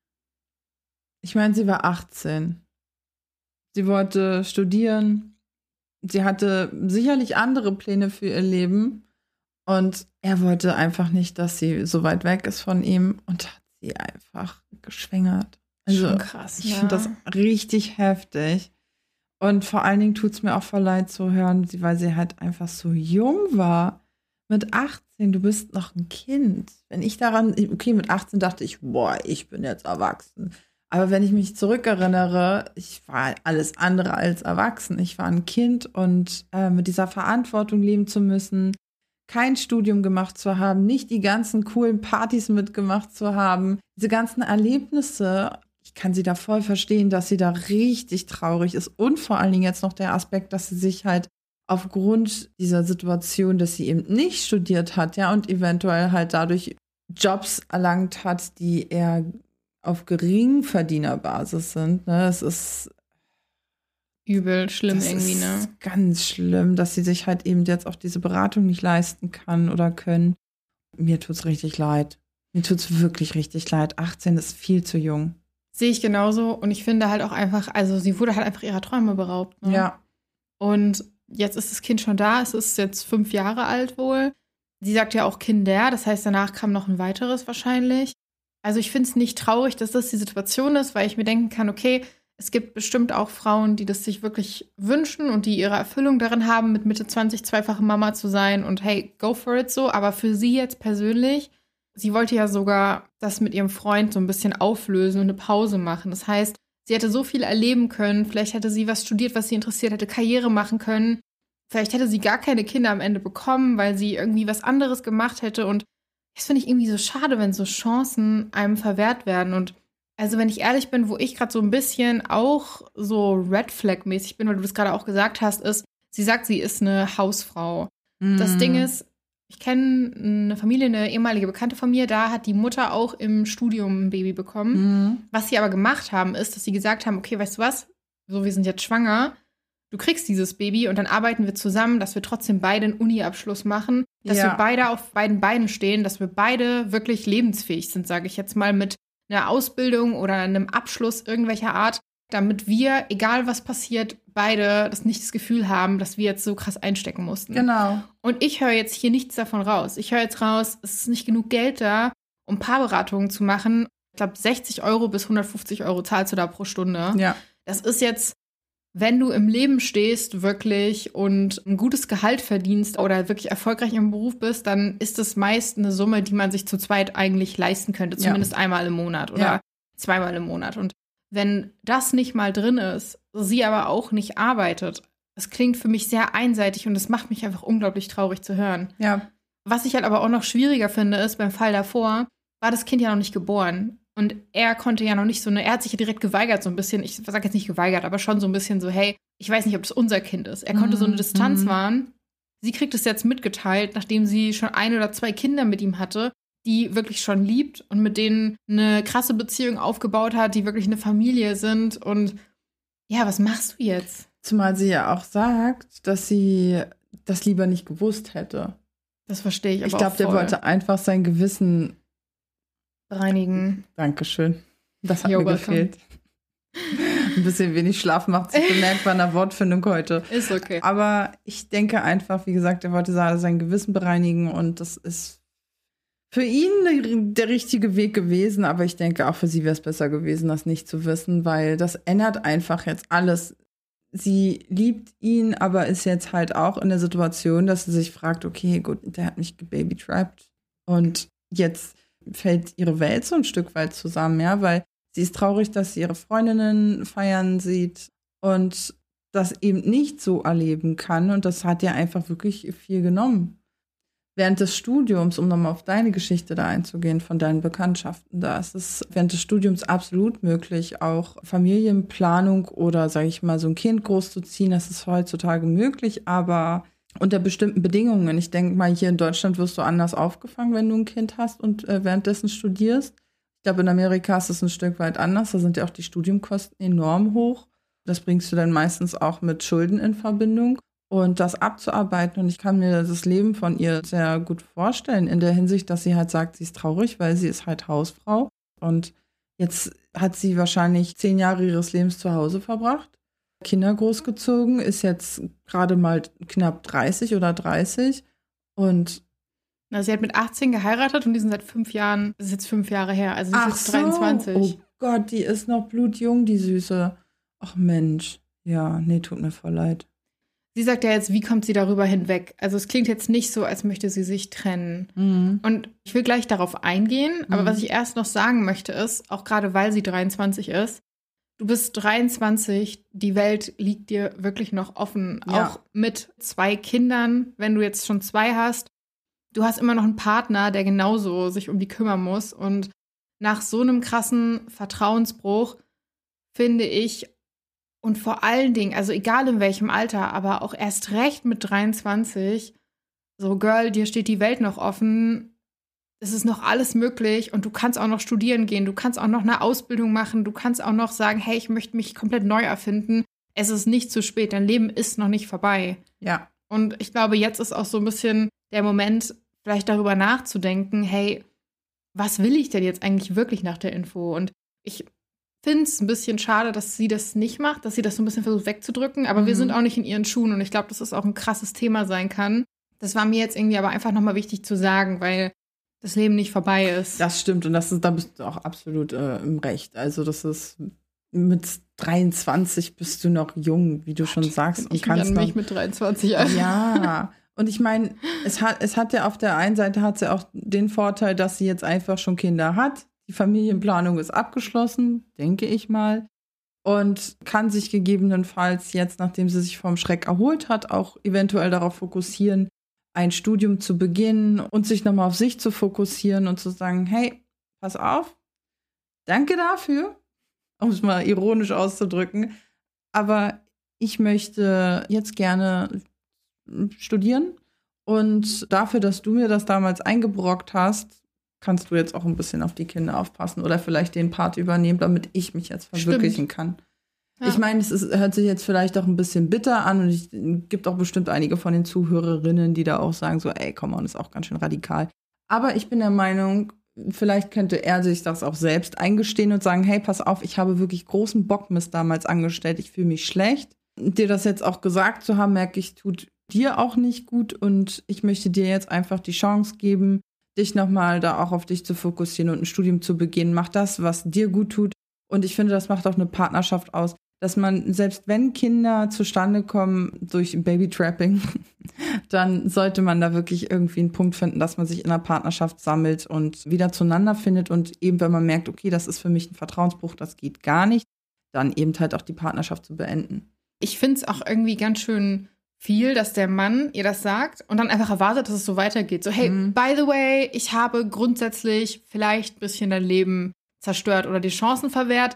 Ich meine, sie war achtzehn. Sie wollte studieren. Sie hatte sicherlich andere Pläne für ihr Leben. Und er wollte einfach nicht, dass sie so weit weg ist von ihm und hat sie einfach geschwängert. Also, schon krass, ich ja. finde das richtig heftig. Und vor allen Dingen tut es mir auch voll leid zu hören, weil sie halt einfach so jung war. Mit achtzehn, du bist noch ein Kind. Wenn ich daran, okay, mit achtzehn dachte ich, boah, ich bin jetzt erwachsen. Aber wenn ich mich zurückerinnere, ich war alles andere als erwachsen. Ich war ein Kind und äh, mit dieser Verantwortung leben zu müssen, kein Studium gemacht zu haben, nicht die ganzen coolen Partys mitgemacht zu haben, diese ganzen Erlebnisse, ich kann sie da voll verstehen, dass sie da richtig traurig ist. Und vor allen Dingen jetzt noch der Aspekt, dass sie sich halt aufgrund dieser Situation, dass sie eben nicht studiert hat, ja, und eventuell halt dadurch Jobs erlangt hat, die eher auf Geringverdienerbasis sind. Ne? Es ist übel schlimm das irgendwie, ist ne? Ganz schlimm, dass sie sich halt eben jetzt auch diese Beratung nicht leisten kann oder können. Mir tut's richtig leid. Mir tut's wirklich richtig leid. achtzehn ist viel zu jung. Sehe ich genauso. Und ich finde halt auch einfach, also sie wurde halt einfach ihrer Träume beraubt. Ne? Ja. Und jetzt ist das Kind schon da. Es ist jetzt fünf Jahre alt wohl. Sie sagt ja auch Kinder. Das heißt, danach kam noch ein weiteres wahrscheinlich. Also ich finde es nicht traurig, dass das die Situation ist, weil ich mir denken kann, okay, es gibt bestimmt auch Frauen, die das sich wirklich wünschen und die ihre Erfüllung darin haben, mit Mitte zwanzig zweifache Mama zu sein und hey, go for it so. Aber für sie jetzt persönlich, sie wollte ja sogar das mit ihrem Freund so ein bisschen auflösen und eine Pause machen. Das heißt, sie hätte so viel erleben können. Vielleicht hätte sie was studiert, was sie interessiert, hätte Karriere machen können. Vielleicht hätte sie gar keine Kinder am Ende bekommen, weil sie irgendwie was anderes gemacht hätte. Und das finde ich irgendwie so schade, wenn so Chancen einem verwehrt werden. Und also wenn ich ehrlich bin, wo ich gerade so ein bisschen auch so Red-Flag-mäßig bin, weil du das gerade auch gesagt hast, ist, sie sagt, sie ist eine Hausfrau. Mm. Das Ding ist, Ich kenne eine Familie, eine ehemalige Bekannte von mir, da hat die Mutter auch im Studium ein Baby bekommen. Mhm. Was sie aber gemacht haben, ist, dass sie gesagt haben, okay, weißt du was, so, wir sind jetzt schwanger, du kriegst dieses Baby und dann arbeiten wir zusammen, dass wir trotzdem beide einen Uni-Abschluss machen, dass Ja. wir beide auf beiden Beinen stehen, dass wir beide wirklich lebensfähig sind, sage ich jetzt mal, mit einer Ausbildung oder einem Abschluss irgendwelcher Art, damit wir, egal was passiert, beide das nicht das Gefühl haben, dass wir jetzt so krass einstecken mussten. Genau. Und ich höre jetzt hier nichts davon raus. Ich höre jetzt raus, es ist nicht genug Geld da, um Paarberatungen zu machen. Ich glaube, sechzig Euro bis hundertfünfzig Euro zahlst du da pro Stunde. Ja. Das ist jetzt, wenn du im Leben stehst wirklich und ein gutes Gehalt verdienst oder wirklich erfolgreich im Beruf bist, dann ist das meist eine Summe, die man sich zu zweit eigentlich leisten könnte. Zumindest ja. einmal im Monat oder ja. zweimal im Monat. Und wenn das nicht mal drin ist, sie aber auch nicht arbeitet, das klingt für mich sehr einseitig und das macht mich einfach unglaublich traurig zu hören. Ja. Was ich halt aber auch noch schwieriger finde, ist, beim Fall davor war das Kind ja noch nicht geboren. Und er konnte ja noch nicht so eine, er hat sich ja direkt geweigert, so ein bisschen, ich sage jetzt nicht geweigert, aber schon so ein bisschen so, hey, ich weiß nicht, ob das unser Kind ist. Er konnte Mhm. so eine Distanz mhm. wahren. Sie kriegt es jetzt mitgeteilt, nachdem sie schon ein oder zwei Kinder mit ihm hatte, die wirklich schon liebt und mit denen eine krasse Beziehung aufgebaut hat, die wirklich eine Familie sind. Und ja, was machst du jetzt? Zumal sie ja auch sagt, dass sie das lieber nicht gewusst hätte. Das verstehe ich aber Ich glaube, der wollte einfach sein Gewissen reinigen. Dankeschön. Das hat Yo, mir welcome. gefehlt. Ein bisschen wenig Schlaf macht sich bemerkbar in der Wortfindung heute. Ist okay. Aber ich denke einfach, wie gesagt, er wollte sein Gewissen bereinigen und das ist für ihn der richtige Weg gewesen, aber ich denke, auch für sie wäre es besser gewesen, das nicht zu wissen, weil das ändert einfach jetzt alles. Sie liebt ihn, aber ist jetzt halt auch in der Situation, dass sie sich fragt, okay, gut, der hat mich gebabytrappt und jetzt fällt ihre Welt so ein Stück weit zusammen, ja, weil sie ist traurig, dass sie ihre Freundinnen feiern sieht und das eben nicht so erleben kann und das hat ihr einfach wirklich viel genommen. Während des Studiums, um nochmal auf deine Geschichte da einzugehen, von deinen Bekanntschaften, da ist es während des Studiums absolut möglich, auch Familienplanung oder, sage ich mal, so ein Kind großzuziehen. Das ist heutzutage möglich, aber unter bestimmten Bedingungen. Ich denke mal, hier in Deutschland wirst du anders aufgefangen, wenn du ein Kind hast und äh, währenddessen studierst. Ich glaube, in Amerika ist es ein Stück weit anders. Da sind ja auch die Studienkosten enorm hoch. Das bringst du dann meistens auch mit Schulden in Verbindung. Und das abzuarbeiten, und ich kann mir das Leben von ihr sehr gut vorstellen, in der Hinsicht, dass sie halt sagt, sie ist traurig, weil sie ist halt Hausfrau. Und jetzt hat sie wahrscheinlich zehn Jahre ihres Lebens zu Hause verbracht, Kinder großgezogen, ist jetzt gerade mal knapp dreißig oder dreißig. Und Na, sie hat mit achtzehn geheiratet und die sind seit fünf Jahren, das ist jetzt fünf Jahre her, also sie ist ach jetzt so, dreiundzwanzig. oh Gott, die ist noch blutjung, die Süße. Ach Mensch, ja, nee, tut mir voll leid. Sie sagt ja jetzt, wie kommt sie darüber hinweg? Also es klingt jetzt nicht so, als möchte sie sich trennen. Mhm. Und ich will gleich darauf eingehen, aber Mhm. was ich erst noch sagen möchte ist, auch gerade weil sie dreiundzwanzig ist, du bist dreiundzwanzig, die Welt liegt dir wirklich noch offen. Ja. Auch mit zwei Kindern, wenn du jetzt schon zwei hast. Du hast immer noch einen Partner, der genauso sich um die kümmern muss. Und nach so einem krassen Vertrauensbruch finde ich, und vor allen Dingen, also egal in welchem Alter, aber auch erst recht mit dreiundzwanzig, so Girl, dir steht die Welt noch offen, es ist noch alles möglich und du kannst auch noch studieren gehen, du kannst auch noch eine Ausbildung machen, du kannst auch noch sagen, hey, ich möchte mich komplett neu erfinden. Es ist nicht zu spät, dein Leben ist noch nicht vorbei. Ja. Und ich glaube, jetzt ist auch so ein bisschen der Moment, vielleicht darüber nachzudenken, hey, was will ich denn jetzt eigentlich wirklich nach der Info? Und ich finde es ein bisschen schade, dass sie das nicht macht, dass sie das so ein bisschen versucht wegzudrücken. Aber Mhm. wir sind auch nicht in ihren Schuhen und ich glaube, dass es auch ein krasses Thema sein kann. Das war mir jetzt irgendwie aber einfach nochmal wichtig zu sagen, weil das Leben nicht vorbei ist. Das stimmt und das ist, da bist du auch absolut äh, im Recht. Also das ist mit dreiundzwanzig bist du noch jung, wie du schon sagst. Und Ich kannst an noch, mich mit dreiundzwanzig an. Ja, und ich meine, es hat, es hat ja auf der einen Seite hat sie auch den Vorteil, dass sie jetzt einfach schon Kinder hat. Die Familienplanung ist abgeschlossen, denke ich mal. Und kann sich gegebenenfalls jetzt, nachdem sie sich vom Schreck erholt hat, auch eventuell darauf fokussieren, ein Studium zu beginnen und sich nochmal auf sich zu fokussieren und zu sagen, hey, pass auf, danke dafür, um es mal ironisch auszudrücken, aber ich möchte jetzt gerne studieren Und dafür, dass du mir das damals eingebrockt hast, kannst du jetzt auch ein bisschen auf die Kinder aufpassen oder vielleicht den Part übernehmen, damit ich mich jetzt verwirklichen Stimmt. kann. Ja. Ich meine, es ist, hört sich jetzt vielleicht auch ein bisschen bitter an und es gibt auch bestimmt einige von den Zuhörerinnen, die da auch sagen so, ey, komm on, ist auch ganz schön radikal. Aber ich bin der Meinung, vielleicht könnte er sich das auch selbst eingestehen und sagen, hey, pass auf, ich habe wirklich großen Bockmist damals angestellt, ich fühle mich schlecht. Dir das jetzt auch gesagt zu haben, merke ich, tut dir auch nicht gut und ich möchte dir jetzt einfach die Chance geben, dich nochmal da auch auf dich zu fokussieren und ein Studium zu beginnen. Mach das, was dir gut tut. Und ich finde, das macht auch eine Partnerschaft aus, dass man, selbst wenn Kinder zustande kommen durch Babytrapping, dann sollte man da wirklich irgendwie einen Punkt finden, dass man sich in einer Partnerschaft sammelt und wieder zueinander findet. Und eben, wenn man merkt, okay, das ist für mich ein Vertrauensbruch, das geht gar nicht, dann eben halt auch die Partnerschaft zu beenden. Ich finde es auch irgendwie ganz schön viel, dass der Mann ihr das sagt und dann einfach erwartet, dass es so weitergeht. So, hey, mhm. by the way, ich habe grundsätzlich vielleicht ein bisschen dein Leben zerstört oder die Chancen verwehrt,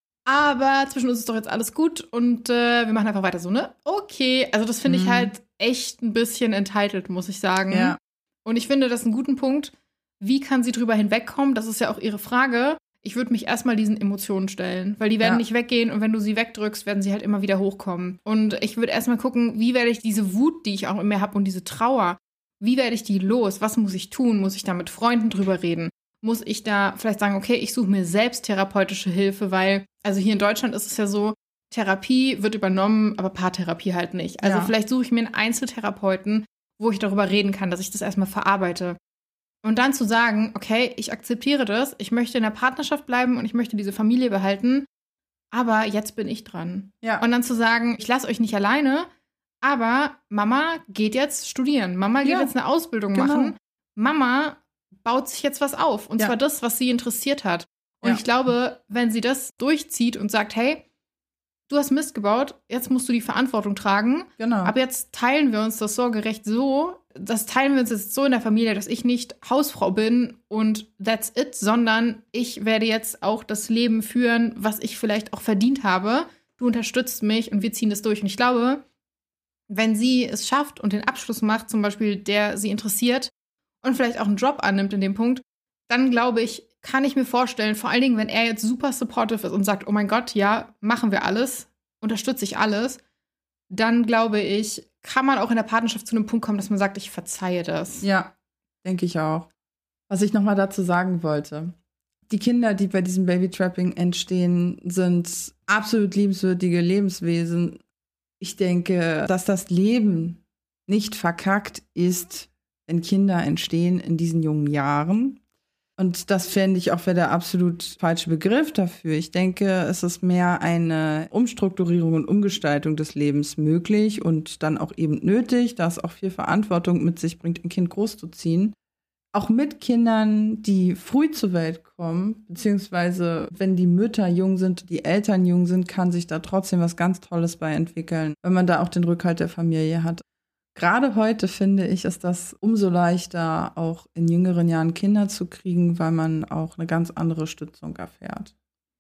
aber zwischen uns ist doch jetzt alles gut und äh, wir machen einfach weiter so, ne? Okay, also das finde mhm. ich halt echt ein bisschen entitled, muss ich sagen. Ja. Und ich finde das ist ein guten Punkt. Wie kann sie drüber hinwegkommen? Das ist ja auch ihre Frage. Ich würde mich erstmal diesen Emotionen stellen, weil die werden ja. nicht weggehen und wenn du sie wegdrückst, werden sie halt immer wieder hochkommen. Und ich würde erstmal gucken, wie werde ich diese Wut, die ich auch in mir habe und diese Trauer, wie werde ich die los? Was muss ich tun? Muss ich da mit Freunden drüber reden? Muss ich da vielleicht sagen, okay, ich suche mir selbst therapeutische Hilfe, weil, also hier in Deutschland ist es ja so, Therapie wird übernommen, aber Paartherapie halt nicht. Also ja. vielleicht suche ich mir einen Einzeltherapeuten, wo ich darüber reden kann, dass ich das erstmal verarbeite. Und dann zu sagen, okay, ich akzeptiere das, ich möchte in der Partnerschaft bleiben und ich möchte diese Familie behalten, aber jetzt bin ich dran. Ja. Und dann zu sagen, ich lasse euch nicht alleine, aber Mama geht jetzt studieren, Mama geht ja. jetzt eine Ausbildung genau. machen, Mama baut sich jetzt was auf und ja. zwar das, was sie interessiert hat. Und ja. ich glaube, wenn sie das durchzieht und sagt, hey, du hast Mist gebaut, jetzt musst du die Verantwortung tragen. Genau. Aber jetzt teilen wir uns das sorgerecht so, das teilen wir uns jetzt so in der Familie, dass ich nicht Hausfrau bin und that's it, sondern ich werde jetzt auch das Leben führen, was ich vielleicht auch verdient habe. Du unterstützt mich und wir ziehen das durch. Und ich glaube, wenn sie es schafft und den Abschluss macht, zum Beispiel, der sie interessiert und vielleicht auch einen Job annimmt in dem Punkt, dann glaube ich, kann ich mir vorstellen, vor allen Dingen, wenn er jetzt super supportive ist und sagt, oh mein Gott, ja, machen wir alles, unterstütze ich alles, dann glaube ich, kann man auch in der Partnerschaft zu einem Punkt kommen, dass man sagt, ich verzeihe das. Ja, denke ich auch. Was ich noch mal dazu sagen wollte, die Kinder, die bei diesem Babytrapping entstehen, sind absolut liebenswürdige Lebenswesen. Ich denke, dass das Leben nicht verkackt ist, wenn Kinder entstehen in diesen jungen Jahren. Und das fände ich auch wäre der absolut falsche Begriff dafür. Ich denke, es ist mehr eine Umstrukturierung und Umgestaltung des Lebens möglich und dann auch eben nötig, da es auch viel Verantwortung mit sich bringt, ein Kind großzuziehen. Auch mit Kindern, die früh zur Welt kommen, beziehungsweise wenn die Mütter jung sind, die Eltern jung sind, kann sich da trotzdem was ganz Tolles bei entwickeln, wenn man da auch den Rückhalt der Familie hat. Gerade heute, finde ich, ist das umso leichter, auch in jüngeren Jahren Kinder zu kriegen, weil man auch eine ganz andere Stützung erfährt.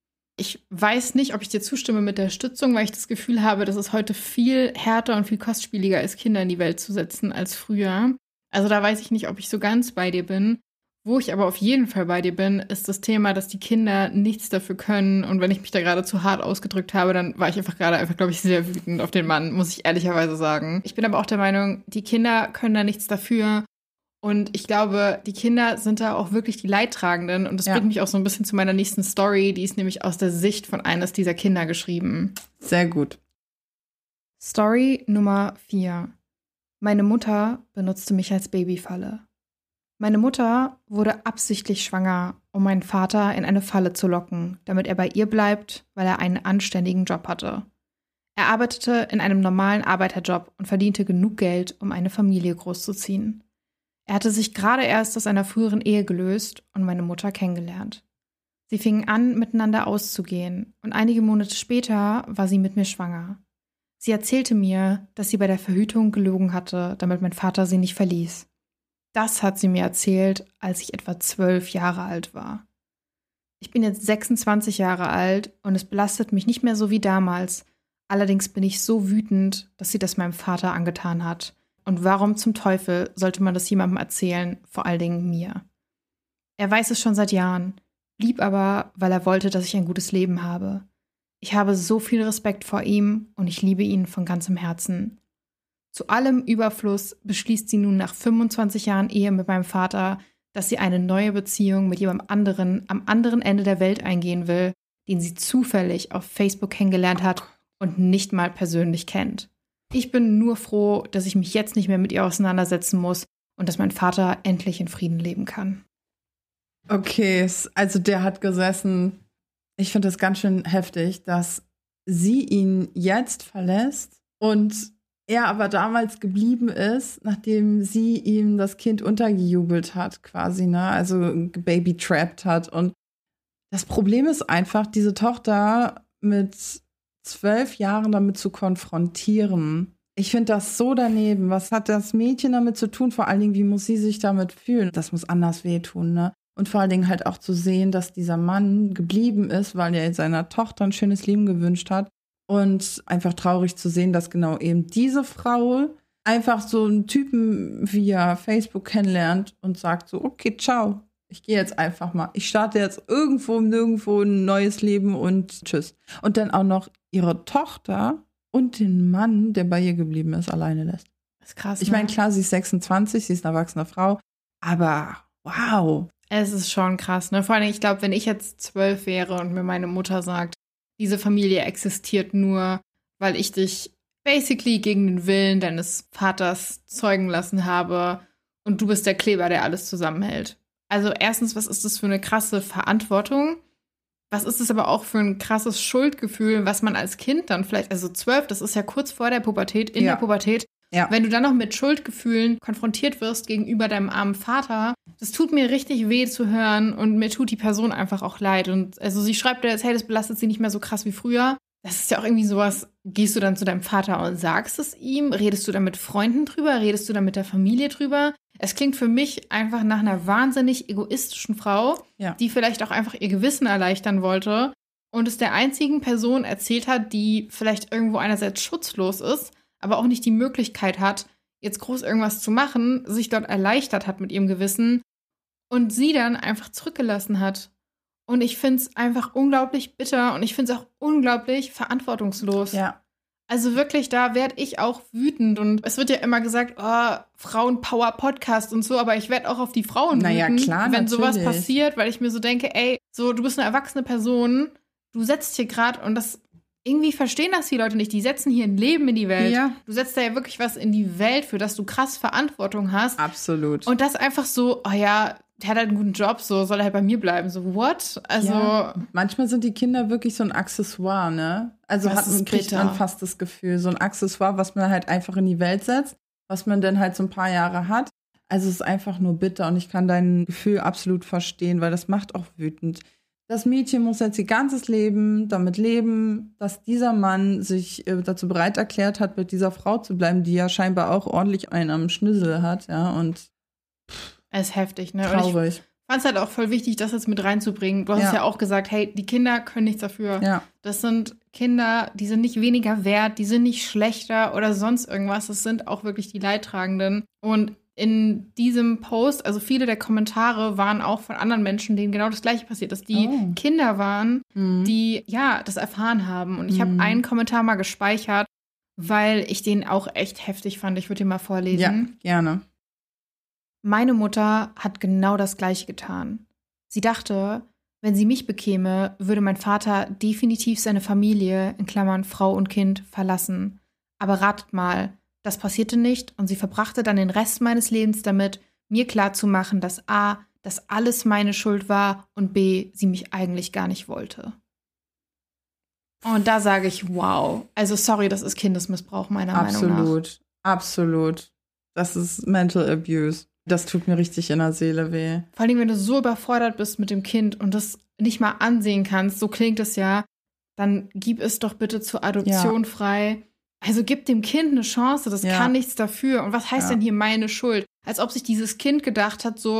Ich weiß nicht, ob ich dir zustimme mit der Stützung, weil ich das Gefühl habe, dass es heute viel härter und viel kostspieliger ist, Kinder in die Welt zu setzen als früher. Also da weiß ich nicht, ob ich so ganz bei dir bin. Wo ich aber auf jeden Fall bei dir bin, ist das Thema, dass die Kinder nichts dafür können. Und wenn ich mich da gerade zu hart ausgedrückt habe, dann war ich einfach gerade einfach, glaube ich, sehr wütend auf den Mann, muss ich ehrlicherweise sagen. Ich bin aber auch der Meinung, die Kinder können da nichts dafür. Und ich glaube, die Kinder sind da auch wirklich die Leidtragenden. Und das ja. bringt mich auch so ein bisschen zu meiner nächsten Story. Die ist nämlich aus der Sicht von eines dieser Kinder geschrieben. Sehr gut. Story Nummer vier. Meine Mutter benutzte mich als Babyfalle. Meine Mutter wurde absichtlich schwanger, um meinen Vater in eine Falle zu locken, damit er bei ihr bleibt, weil er einen anständigen Job hatte. Er arbeitete in einem normalen Arbeiterjob und verdiente genug Geld, um eine Familie großzuziehen. Er hatte sich gerade erst aus einer früheren Ehe gelöst und meine Mutter kennengelernt. Sie fingen an, miteinander auszugehen, und einige Monate später war sie mit mir schwanger. Sie erzählte mir, dass sie bei der Verhütung gelogen hatte, damit mein Vater sie nicht verließ. Das hat sie mir erzählt, als ich etwa zwölf Jahre alt war. Ich bin jetzt sechsundzwanzig Jahre alt und es belastet mich nicht mehr so wie damals. Allerdings bin ich so wütend, dass sie das meinem Vater angetan hat. Und warum zum Teufel sollte man das jemandem erzählen, vor allen Dingen mir? Er weiß es schon seit Jahren, blieb aber, weil er wollte, dass ich ein gutes Leben habe. Ich habe so viel Respekt vor ihm und ich liebe ihn von ganzem Herzen. Zu allem Überfluss beschließt sie nun nach fünfundzwanzig Jahren Ehe mit meinem Vater, dass sie eine neue Beziehung mit jemandem anderen am anderen Ende der Welt eingehen will, den sie zufällig auf Facebook kennengelernt hat und nicht mal persönlich kennt. Ich bin nur froh, dass ich mich jetzt nicht mehr mit ihr auseinandersetzen muss und dass mein Vater endlich in Frieden leben kann. Okay, also der hat gesessen. Ich finde das ganz schön heftig, dass sie ihn jetzt verlässt und er aber damals geblieben ist, nachdem sie ihm das Kind untergejubelt hat, quasi, ne? Also gebabytrappt hat. Und das Problem ist einfach, diese Tochter mit zwölf Jahren damit zu konfrontieren. Ich finde das so daneben. Was hat das Mädchen damit zu tun? Vor allen Dingen, wie muss sie sich damit fühlen? Das muss anders wehtun, ne? Und vor allen Dingen halt auch zu sehen, dass dieser Mann geblieben ist, weil er seiner Tochter ein schönes Leben gewünscht hat. Und einfach traurig zu sehen, dass genau eben diese Frau einfach so einen Typen via Facebook kennenlernt und sagt so, okay, ciao, ich gehe jetzt einfach mal. Ich starte jetzt irgendwo, nirgendwo ein neues Leben und tschüss. Und dann auch noch ihre Tochter und den Mann, der bei ihr geblieben ist, alleine lässt. Das ist krass. Ich meine, klar, sie ist sechsundzwanzig, sie ist eine erwachsene Frau, aber wow. Es ist schon krass, ne? Vor allem, ich glaube, wenn ich jetzt zwölf wäre und mir meine Mutter sagt, diese Familie existiert nur, weil ich dich basically gegen den Willen deines Vaters zeugen lassen habe und du bist der Kleber, der alles zusammenhält. Also erstens, was ist das für eine krasse Verantwortung? Was ist das aber auch für ein krasses Schuldgefühl, was man als Kind dann vielleicht, also zwölf, das ist ja kurz vor der Pubertät, in Ja. der Pubertät, Ja. wenn du dann noch mit Schuldgefühlen konfrontiert wirst gegenüber deinem armen Vater, das tut mir richtig weh zu hören und mir tut die Person einfach auch leid. Und also sie schreibt ja jetzt, hey, das belastet sie nicht mehr so krass wie früher. Das ist ja auch irgendwie sowas, gehst du dann zu deinem Vater und sagst es ihm? Redest du dann mit Freunden drüber? Redest du dann mit der Familie drüber? Es klingt für mich einfach nach einer wahnsinnig egoistischen Frau, Ja. die vielleicht auch einfach ihr Gewissen erleichtern wollte und es der einzigen Person erzählt hat, die vielleicht irgendwo einerseits schutzlos ist, aber auch nicht die Möglichkeit hat, jetzt groß irgendwas zu machen, sich dort erleichtert hat mit ihrem Gewissen und sie dann einfach zurückgelassen hat. Und ich finde es einfach unglaublich bitter und ich finde es auch unglaublich verantwortungslos. Ja. Also wirklich, da werde ich auch wütend. Und es wird ja immer gesagt, oh, Frauenpower-Podcast und so, aber ich werde auch auf die Frauen Naja, wütend, klar, wenn natürlich. sowas passiert, weil ich mir so denke, ey, so, du bist eine erwachsene Person, du setzt hier gerade, und das irgendwie verstehen das die Leute nicht, die setzen hier ein Leben in die Welt. Ja. Du setzt da ja wirklich was in die Welt, für das du krass Verantwortung hast. Absolut. Und das einfach so, oh ja, der hat halt einen guten Job, so soll er halt bei mir bleiben. So, what? Also, ja. Manchmal sind die Kinder wirklich so ein Accessoire, ne? Also Das hat man, ist kriegt bitter. man fast das Gefühl, so ein Accessoire, was man halt einfach in die Welt setzt, was man dann halt so ein paar Jahre hat. Also es ist einfach nur bitter und ich kann dein Gefühl absolut verstehen, weil das macht auch wütend. Das Mädchen muss jetzt ihr ganzes Leben damit leben, dass dieser Mann sich äh, dazu bereit erklärt hat, mit dieser Frau zu bleiben, die ja scheinbar auch ordentlich einen am Schnüssel hat, ja, und es ist heftig, ne? Und ich traurig. fand es halt auch voll wichtig, das jetzt mit reinzubringen. Du hast Ja. es ja auch gesagt, hey, die Kinder können nichts dafür. Ja. Das sind Kinder, die sind nicht weniger wert, die sind nicht schlechter oder sonst irgendwas. Das sind auch wirklich die Leidtragenden. Und in diesem Post, also viele der Kommentare waren auch von anderen Menschen, denen genau das Gleiche passiert ist, die Oh. Kinder waren, Mhm. die ja das erfahren haben. Und ich habe Mhm. einen Kommentar mal gespeichert, weil ich den auch echt heftig fand. Ich würde den mal vorlesen. Ja, gerne. Meine Mutter hat genau das Gleiche getan. Sie dachte, wenn sie mich bekäme, würde mein Vater definitiv seine Familie, in Klammern Frau und Kind, verlassen. Aber ratet mal, das passierte nicht und sie verbrachte dann den Rest meines Lebens damit, mir klarzumachen, dass A, dass alles meine Schuld war und B, sie mich eigentlich gar nicht wollte. Und da sage ich, wow. Also sorry, das ist Kindesmissbrauch meiner Meinung nach. Absolut, absolut. Das ist Mental Abuse. Das tut mir richtig in der Seele weh. Vor allem, wenn du so überfordert bist mit dem Kind und das nicht mal ansehen kannst, so klingt es ja, dann gib es doch bitte zur Adoption Ja. frei. Also gib dem Kind eine Chance, das Ja. kann nichts dafür. Und was heißt Ja. denn hier meine Schuld? Als ob sich dieses Kind gedacht hat, so,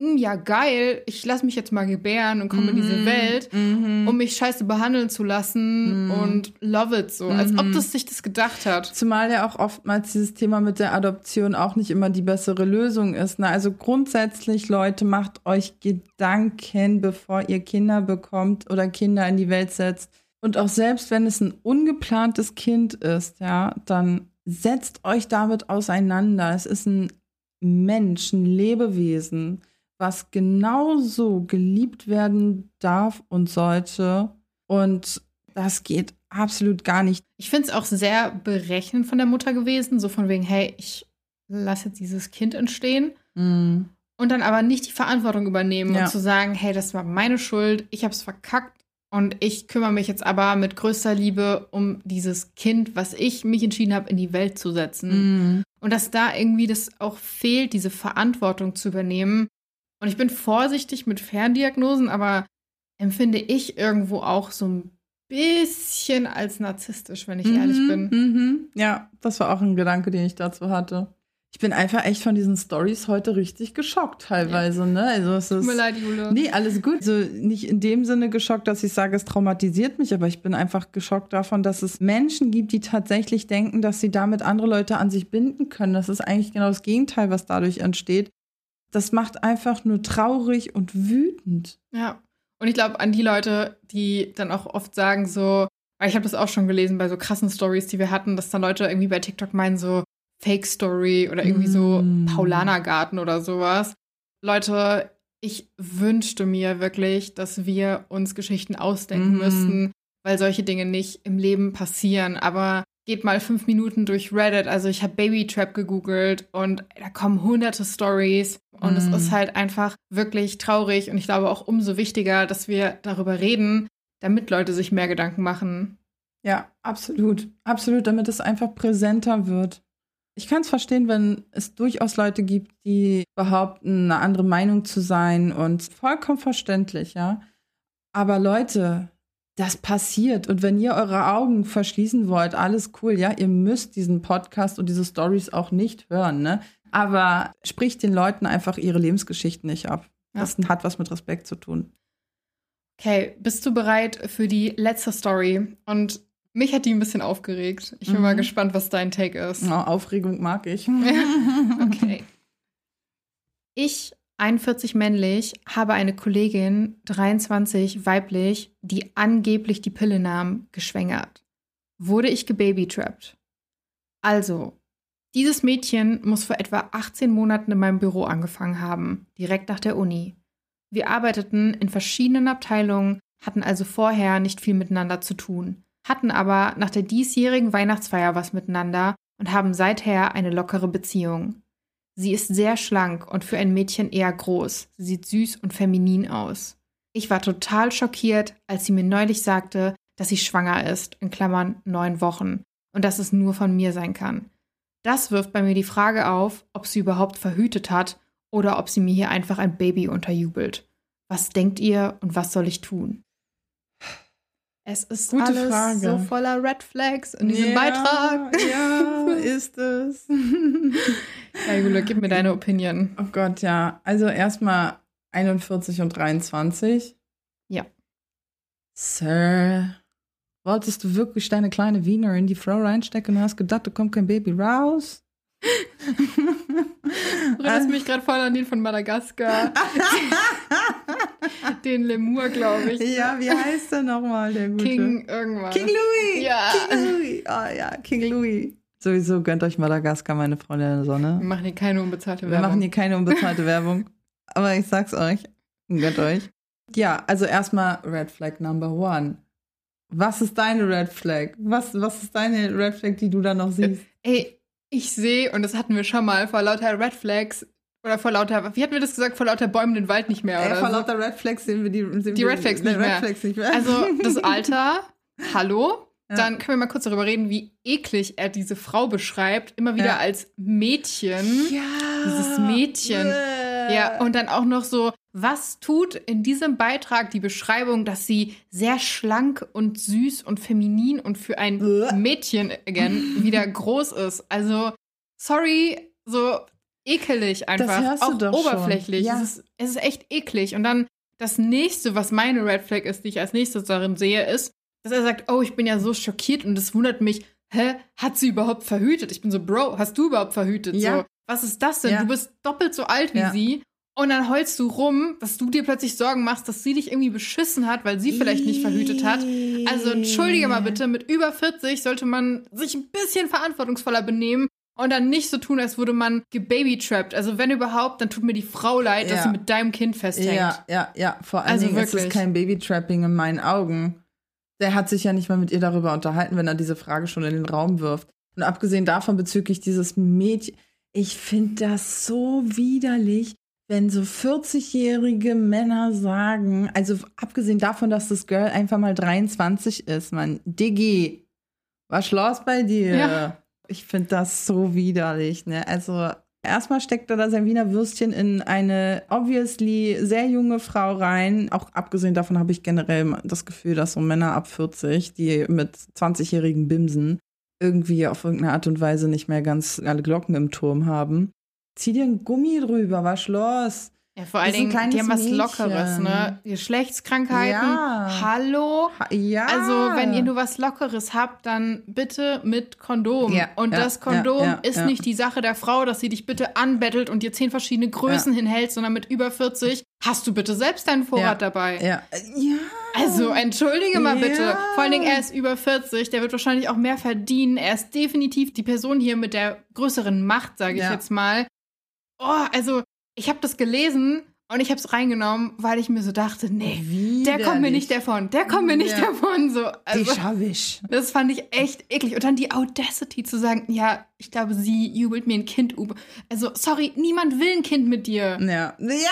ja geil, ich lasse mich jetzt mal gebären und komme mm-hmm. in diese Welt, mm-hmm. um mich scheiße behandeln zu lassen mm. und love it so, mm-hmm. als ob das sich das gedacht hat. Zumal ja auch oftmals dieses Thema mit der Adoption auch nicht immer die bessere Lösung ist. Ne? Also grundsätzlich, Leute, macht euch Gedanken, bevor ihr Kinder bekommt oder Kinder in die Welt setzt. Und auch selbst wenn es ein ungeplantes Kind ist, ja, dann setzt euch damit auseinander. Es ist ein Mensch, ein Lebewesen, was genauso geliebt werden darf und sollte. Und das geht absolut gar nicht. Ich finde es auch sehr berechnend von der Mutter gewesen, so von wegen, hey, ich lasse jetzt dieses Kind entstehen mm. und dann aber nicht die Verantwortung übernehmen ja. und zu sagen, hey, das war meine Schuld, ich habe es verkackt und ich kümmere mich jetzt aber mit größter Liebe um dieses Kind, was ich mich entschieden habe, in die Welt zu setzen. Mm. Und dass da irgendwie das auch fehlt, diese Verantwortung zu übernehmen. Und ich bin vorsichtig mit Ferndiagnosen, aber empfinde ich irgendwo auch so ein bisschen als narzisstisch, wenn ich mhm, ehrlich bin. Mhm. Ja, das war auch ein Gedanke, den ich dazu hatte. Ich bin einfach echt von diesen Storys heute richtig geschockt teilweise. Ja. Ne? Also es ist, Tut mir leid, Jule. Nee, alles gut. Also nicht in dem Sinne geschockt, dass ich sage, es traumatisiert mich, aber ich bin einfach geschockt davon, dass es Menschen gibt, die tatsächlich denken, dass sie damit andere Leute an sich binden können. Das ist eigentlich genau das Gegenteil, was dadurch entsteht. Das macht einfach nur traurig und wütend. Ja, und ich glaube an die Leute, die dann auch oft sagen so, weil ich habe das auch schon gelesen bei so krassen Stories, die wir hatten, dass dann Leute irgendwie bei TikTok meinen so Fake-Story oder irgendwie so mm. Paulanergarten oder sowas. Leute, ich wünschte mir wirklich, dass wir uns Geschichten ausdenken mm. müssten, weil solche Dinge nicht im Leben passieren, aber geht mal fünf Minuten durch Reddit. Also ich habe Baby-Trap gegoogelt und da kommen hunderte Stories. Und mm. es ist halt einfach wirklich traurig. Und ich glaube auch umso wichtiger, dass wir darüber reden, damit Leute sich mehr Gedanken machen. Ja, absolut. Absolut, damit es einfach präsenter wird. Ich kann es verstehen, wenn es durchaus Leute gibt, die behaupten, eine andere Meinung zu sein. Und vollkommen verständlich, ja. Aber Leute, das passiert. Und wenn ihr eure Augen verschließen wollt, alles cool, ja, ihr müsst diesen Podcast und diese Stories auch nicht hören, ne? Aber spricht den Leuten einfach ihre Lebensgeschichten nicht ab. Ja. Das hat was mit Respekt zu tun. Okay, bist du bereit für die letzte Story? Und mich hat die ein bisschen aufgeregt. Ich bin mhm. mal gespannt, was dein Take ist. Oh, Aufregung mag ich. Okay. Ich einundvierzig männlich, habe eine Kollegin, dreiundzwanzig weiblich, die angeblich die Pille nahm, geschwängert. Wurde ich gebabytrappt. Also, dieses Mädchen muss vor etwa achtzehn Monaten in meinem Büro angefangen haben, direkt nach der Uni. Wir arbeiteten in verschiedenen Abteilungen, hatten also vorher nicht viel miteinander zu tun, hatten aber nach der diesjährigen Weihnachtsfeier was miteinander und haben seither eine lockere Beziehung. Sie ist sehr schlank und für ein Mädchen eher groß. Sie sieht süß und feminin aus. Ich war total schockiert, als sie mir neulich sagte, dass sie schwanger ist, in Klammern neun Wochen, und dass es nur von mir sein kann. Das wirft bei mir die Frage auf, ob sie überhaupt verhütet hat oder ob sie mir hier einfach ein Baby unterjubelt. Was denkt ihr und was soll ich tun? Es ist Gute alles Frage. So voller Red Flags in diesem ja, Beitrag. Ja, ist es. Ja, Jule, gib mir deine Opinion. Oh Gott, ja. Also erstmal einundvierzig und dreiundzwanzig. Ja. Sir, wolltest du wirklich deine kleine Wiener in die Frau reinstecken und hast gedacht, da kommt kein Baby raus? Du erinnerst mich gerade voll an den von Madagaskar. Den Lemur, glaube ich. Ja, wie heißt der nochmal, der gute? King irgendwas. King Louis! Ja. King Louis! Oh ja, King Louis. Sowieso gönnt euch Madagaskar, meine Freunde in der Sonne. Wir machen hier keine unbezahlte Wir Werbung. Wir machen hier keine unbezahlte Werbung. Aber ich sag's euch, gönnt euch. Ja, also erstmal Red Flag Number One. Was ist deine Red Flag? Was, was ist deine Red Flag, die du da noch siehst? Ey, ich sehe, und das hatten wir schon mal, vor lauter Red Flags, oder vor lauter, wie hatten wir das gesagt, vor lauter Bäumen den Wald nicht mehr, Ey, oder vor so. lauter Red Flags sehen wir die, sehen die wir Red Flags, die, nicht, die mehr. Red Flags nicht mehr. Also das Alter, hallo? Ja. Dann können wir mal kurz darüber reden, wie eklig er diese Frau beschreibt, immer wieder ja. als Mädchen. Ja. Dieses Mädchen. Bäh. Ja, und dann auch noch so, was tut in diesem Beitrag die Beschreibung, dass sie sehr schlank und süß und feminin und für ein Bäh. Mädchen, again, wieder groß ist. Also, sorry, so, ekelig einfach. Das hörst du auch doch oberflächlich. schon. Ja. Es, ist, es ist echt eklig. Und dann das nächste, was meine Red Flag ist, die ich als nächstes darin sehe, ist, dass er sagt, oh, ich bin ja so schockiert und es wundert mich, hä, hat sie überhaupt verhütet? Ich bin so, Bro, hast du überhaupt verhütet? Ja. So, was ist das denn? Ja. Du bist doppelt so alt wie Ja. sie und dann heulst du rum, dass du dir plötzlich Sorgen machst, dass sie dich irgendwie beschissen hat, weil sie vielleicht nicht verhütet hat. Also entschuldige mal bitte, mit über vierzig sollte man sich ein bisschen verantwortungsvoller benehmen und dann nicht so tun, als würde man gebabytrappt. Also wenn überhaupt, dann tut mir die Frau leid, dass Ja. sie mit deinem Kind festhängt. Ja, ja, ja. Vor allen Also Dingen ist wirklich. es kein Babytrapping in meinen Augen. Der hat sich ja nicht mal mit ihr darüber unterhalten, wenn er diese Frage schon in den Raum wirft. Und abgesehen davon bezüglich dieses Mädchen, ich finde das so widerlich, wenn so vierzig-jährige Männer sagen, also abgesehen davon, dass das Girl einfach mal dreiundzwanzig ist, man, Diggi, was los bei dir? Ja. Ich finde das so widerlich, ne? Also erstmal steckt er da sein Wiener Würstchen in eine obviously sehr junge Frau rein. Auch abgesehen davon habe ich generell das Gefühl, dass so Männer ab vierzig, die mit zwanzigjährigen Bimsen irgendwie auf irgendeine Art und Weise nicht mehr ganz alle Glocken im Turm haben. Zieh dir ein Gummi drüber, was los? Ja, vor allen Das ist ein Dingen, die haben was kleines Lockeres, Mädchen. ne? Geschlechtskrankheiten. Ja. Hallo? Ha- Ja. Also, wenn ihr nur was Lockeres habt, dann bitte mit Kondom. Ja, und ja, das Kondom ja, ja, ist ja. nicht die Sache der Frau, dass sie dich bitte anbettelt und dir zehn verschiedene Größen Ja. hinhält, sondern mit über vierzig hast du bitte selbst deinen Vorrat Ja. dabei. Ja. Ja. Also, entschuldige mal bitte. Ja. Vor allen Dingen, er ist über vierzig, der wird wahrscheinlich auch mehr verdienen. Er ist definitiv die Person hier mit der größeren Macht, sage ich Ja. jetzt mal. Oh, also, ich habe das gelesen und ich habe es reingenommen, weil ich mir so dachte, nee, der kommt mir nicht davon. Der kommt mir nicht Ja. davon. So, also, Ich hab ich. das fand ich echt eklig. Und dann die Audacity zu sagen, ja, ich glaube, sie jubelt mir ein Kind über. Also, sorry, niemand will ein Kind mit dir. Ja.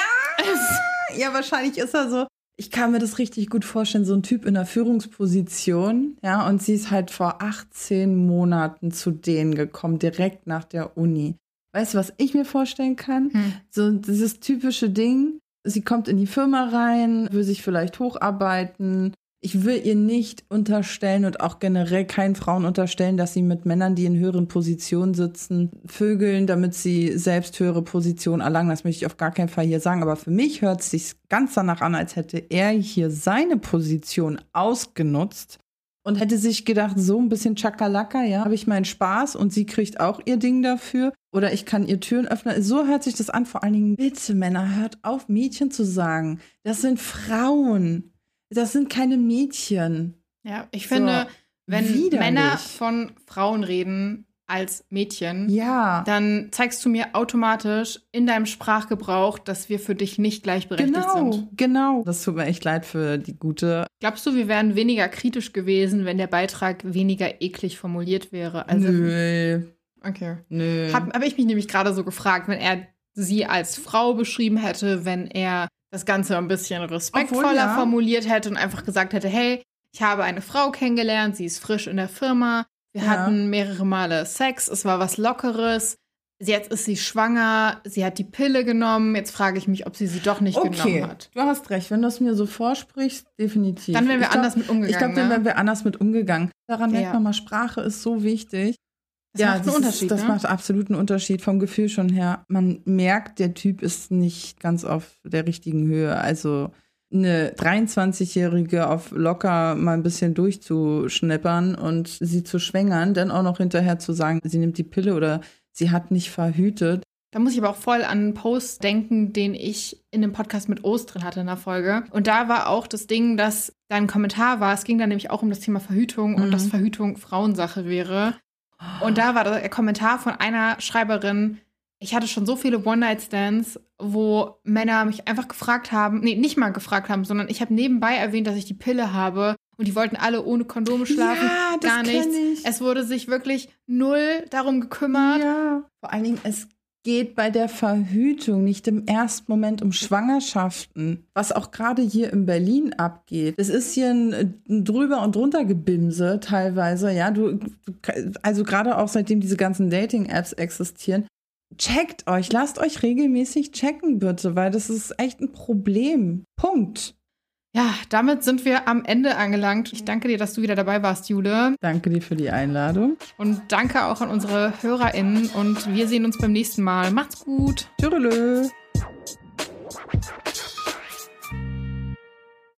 Ja. Ja, wahrscheinlich ist er so. Ich kann mir das richtig gut vorstellen, so ein Typ in einer Führungsposition, ja, und sie ist halt vor achtzehn Monaten zu denen gekommen, direkt nach der Uni. Weißt du, was ich mir vorstellen kann? Hm. So dieses typische Ding, sie kommt in die Firma rein, will sich vielleicht hocharbeiten. Ich will ihr nicht unterstellen und auch generell keinen Frauen unterstellen, dass sie mit Männern, die in höheren Positionen sitzen, vögeln, damit sie selbst höhere Positionen erlangen. Das möchte ich auf gar keinen Fall hier sagen. Aber für mich hört es sich ganz danach an, als hätte er hier seine Position ausgenutzt und hätte sich gedacht, so ein bisschen Chakalaka, ja, habe ich meinen Spaß und sie kriegt auch ihr Ding dafür. Oder ich kann ihr Türen öffnen. So hört sich das an. Vor allen Dingen, bitte Männer, hört auf, Mädchen zu sagen. Das sind Frauen. Das sind keine Mädchen. Ja, ich finde, So, wenn widerlich. Männer von Frauen reden als Mädchen, Ja. dann zeigst du mir automatisch in deinem Sprachgebrauch, dass wir für dich nicht gleichberechtigt Genau, sind. genau. Das tut mir echt leid für die gute. Glaubst du, wir wären weniger kritisch gewesen, wenn der Beitrag weniger eklig formuliert wäre? Also, Nö, okay. nö. Habe hab ich mich nämlich gerade so gefragt, wenn er sie als Frau beschrieben hätte, wenn er das Ganze ein bisschen respektvoller Obwohl, ja. formuliert hätte und einfach gesagt hätte, hey, ich habe eine Frau kennengelernt, sie ist frisch in der Firma, wir Ja. hatten mehrere Male Sex, es war was Lockeres, jetzt ist sie schwanger, sie hat die Pille genommen, jetzt frage ich mich, ob sie sie doch nicht Okay, genommen hat. du hast recht. Wenn du es mir so vorsprichst, definitiv. Dann wären wir Ich glaub- anders mit umgegangen. Ich glaube, dann ne? wären wir anders mit umgegangen. Daran merkt Ja. man mal, Sprache ist so wichtig. Das macht einen das Unterschied, Ist, das ne? macht absolut einen Unterschied vom Gefühl schon her. Man merkt, der Typ ist nicht ganz auf der richtigen Höhe. Also eine dreiundzwanzigjährige auf locker mal ein bisschen durchzuschnippern und sie zu schwängern, dann auch noch hinterher zu sagen, sie nimmt die Pille oder sie hat nicht verhütet. Da muss ich aber auch voll an einen Post denken, den ich in dem Podcast mit Ost drin hatte in der Folge. Und da war auch das Ding, dass da ein Kommentar war, es ging dann nämlich auch um das Thema Verhütung und Mhm. dass Verhütung Frauensache wäre. Und da war der Kommentar von einer Schreiberin, ich hatte schon so viele One-Night-Stands, wo Männer mich einfach gefragt haben, nee, nicht mal gefragt haben, sondern ich habe nebenbei erwähnt, dass ich die Pille habe und die wollten alle ohne Kondome schlafen, Ja, das gar kenn nichts. ich. Es wurde sich wirklich null darum gekümmert. Ja. Vor allen Dingen, es geht bei der Verhütung nicht im ersten Moment um Schwangerschaften, was auch gerade hier in Berlin abgeht. Es ist hier ein, ein drüber und drunter Gebimse teilweise, ja. Du, du, also gerade auch seitdem diese ganzen Dating-Apps existieren. Checkt euch, lasst euch regelmäßig checken, bitte, weil das ist echt ein Problem. Punkt. Ja, damit sind wir am Ende angelangt. Ich danke dir, dass du wieder dabei warst, Jule. Danke dir für die Einladung. Und danke auch an unsere HörerInnen. Und wir sehen uns beim nächsten Mal. Macht's gut. Tschüss.